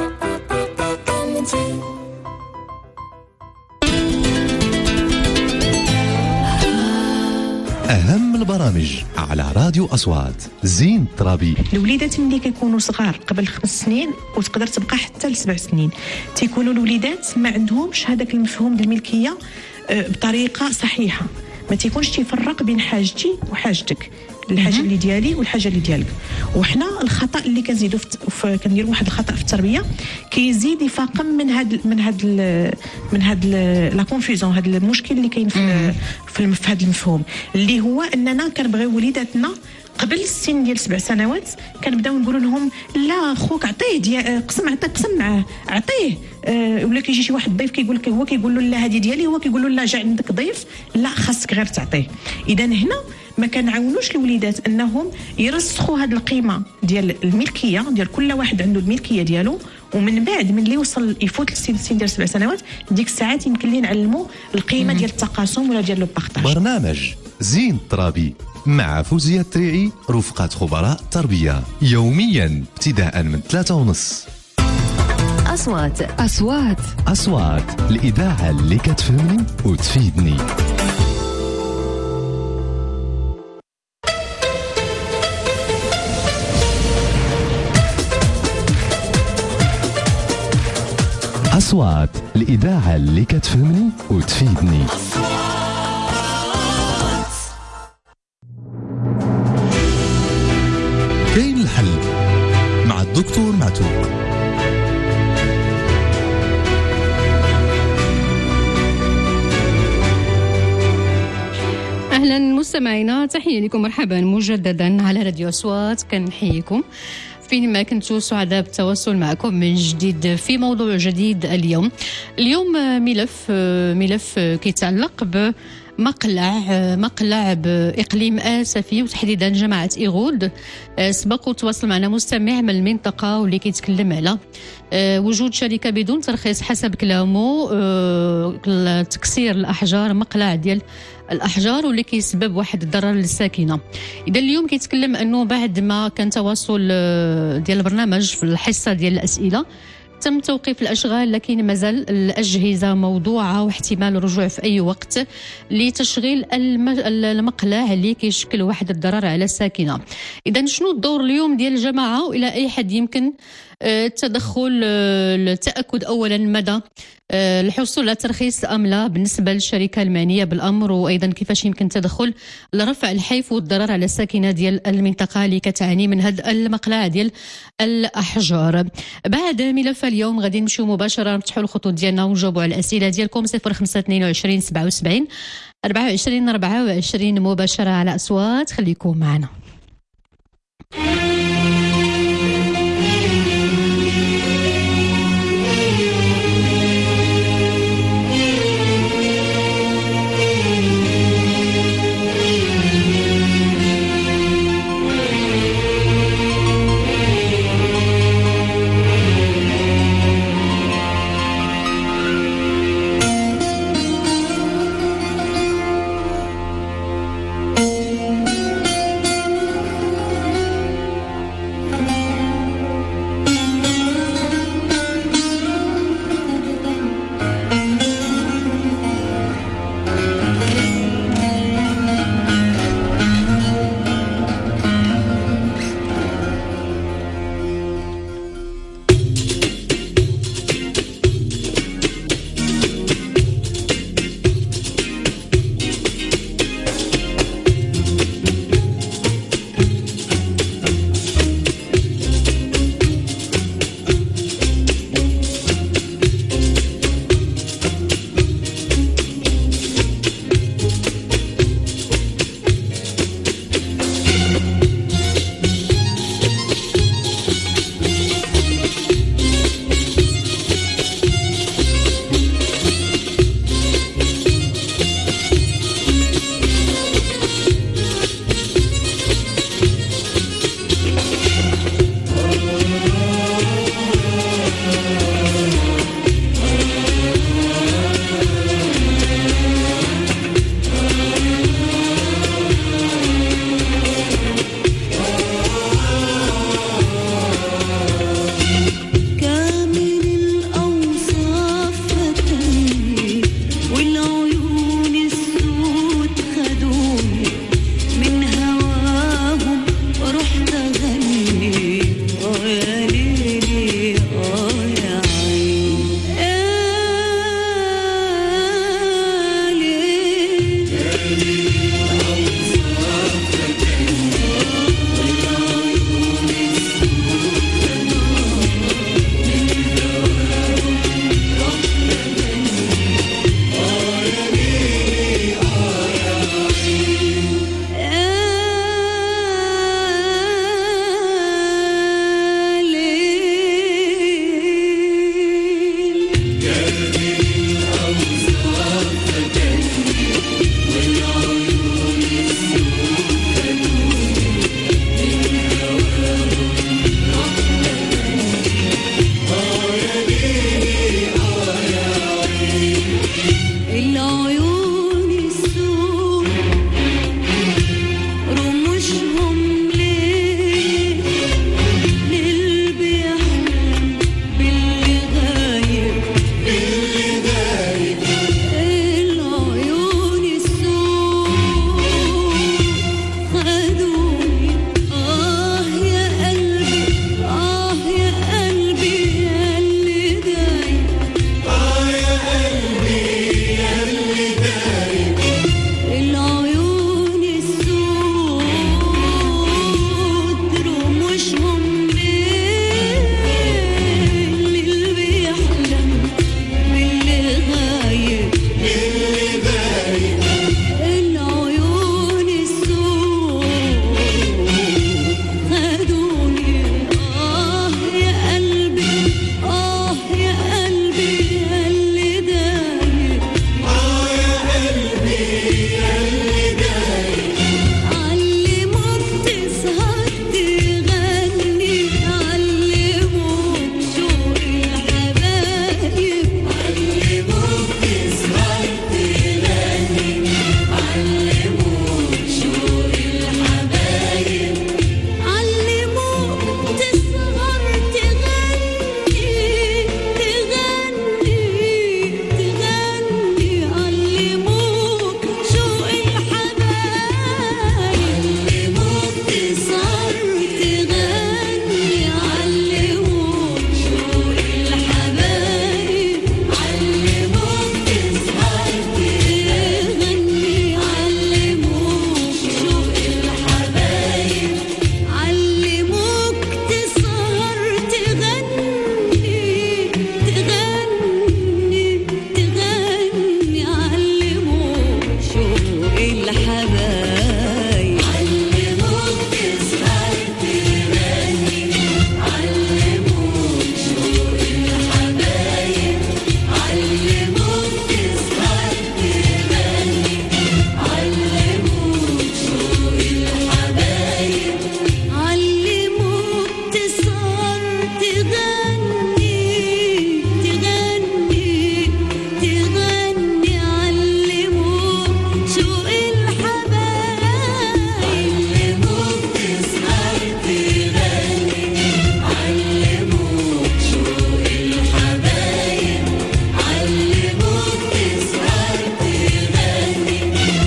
أهم البرامج على راديو أصوات. زين الترابي. الوليدات ملي كيكونوا صغار قبل 5 سنين وتقدر تبقى حتى ل7 سنين تيكونوا الوليدات ما عندهمش هذاك المفهوم ديال الملكيه بطريقه صحيحه. ما تيكونش تيفرق بين حاجتي وحاجتك، الحاجه اللي ديالي والحاجه اللي ديالك. وحنا الخطا اللي كنزيدوا كنديروا واحد الخطا في التربيه كيزيد يفاقم من هاد لا كونفوزيون، هاد المشكل اللي كاين في هذا المفهوم اللي هو اننا كنبغيو وليداتنا قبل السن ديال 7 سنوات كنبداو نقولوا لهم لا خوك عطيه قسم معاه عطيه. ولا كيجي شي واحد ضيف كيقول لك، هو كيقول له لا هذه ديالي، هو كيقول له لا جا عندك ضيف، لا خاصك غير تعطيه. اذا هنا ما كنعاونوش الوليدات انهم يرسخوا هذه القيمه ديال الملكيه ديال كل واحد عنده الملكيه ديالو. ومن بعد من اللي يوصل يفوت السن ديال 7 سنوات ديك الساعات يمكن لي نعلموا القيمه ديال التقاسم ولا ديال لو بارطاج. برنامج زين الترابي مع فوزية التريعي رفقة خبراء التربية يوميا ابتداء من 3:30. أصوات الإذاعة اللي كتفهمني وتفيدني. أصوات الإذاعة اللي كتفهمني وتفيدني. كاين الحل مع الدكتور معتوق. اهلا مستمعينا، تحيه لكم، مرحبا مجددا على راديو اصوات. كنحييكم فينما كنتوا سعداء بالتواصل معكم من جديد في موضوع جديد. اليوم ملف كيتعلق مقلع بإقليم آسفي وتحديدا جماعة إيغود. سبق وتواصل معنا مستمع من المنطقة واللي كيتكلم على وجود شركة بدون ترخيص حسب كلامه، تكسير الأحجار، مقلع ديال الأحجار واللي كيسبب واحد الضرر للساكنة. إذا اليوم كيتكلم أنه بعد ما كان تواصل ديال البرنامج في الحصة ديال الأسئلة تم توقيف الأشغال، لكن مازال الأجهزة موضوعة واحتمال الرجوع في أي وقت لتشغيل المقلع اللي كيشكل واحد الضرر على الساكنة. إذا شنو الدور اليوم ديال الجماعة وإلى أي حد يمكن التدخل للتأكد أولا مدى الحصول على ترخيص أم لا بالنسبة للشركة المعنية بالأمر، وأيضا كيفاش يمكن التدخل لرفع الحيف والضرر على الساكنة ديال المنطقة اللي كتعاني من هذا المقلع ديال الأحجار. بعد ملف اليوم غادي نمشيو مباشرة نفتحوا الخطوط ديالنا ونجاوبوا على الأسئلة ديالكم 0522 77 24 24 مباشرة على أصوات. خليكم معنا.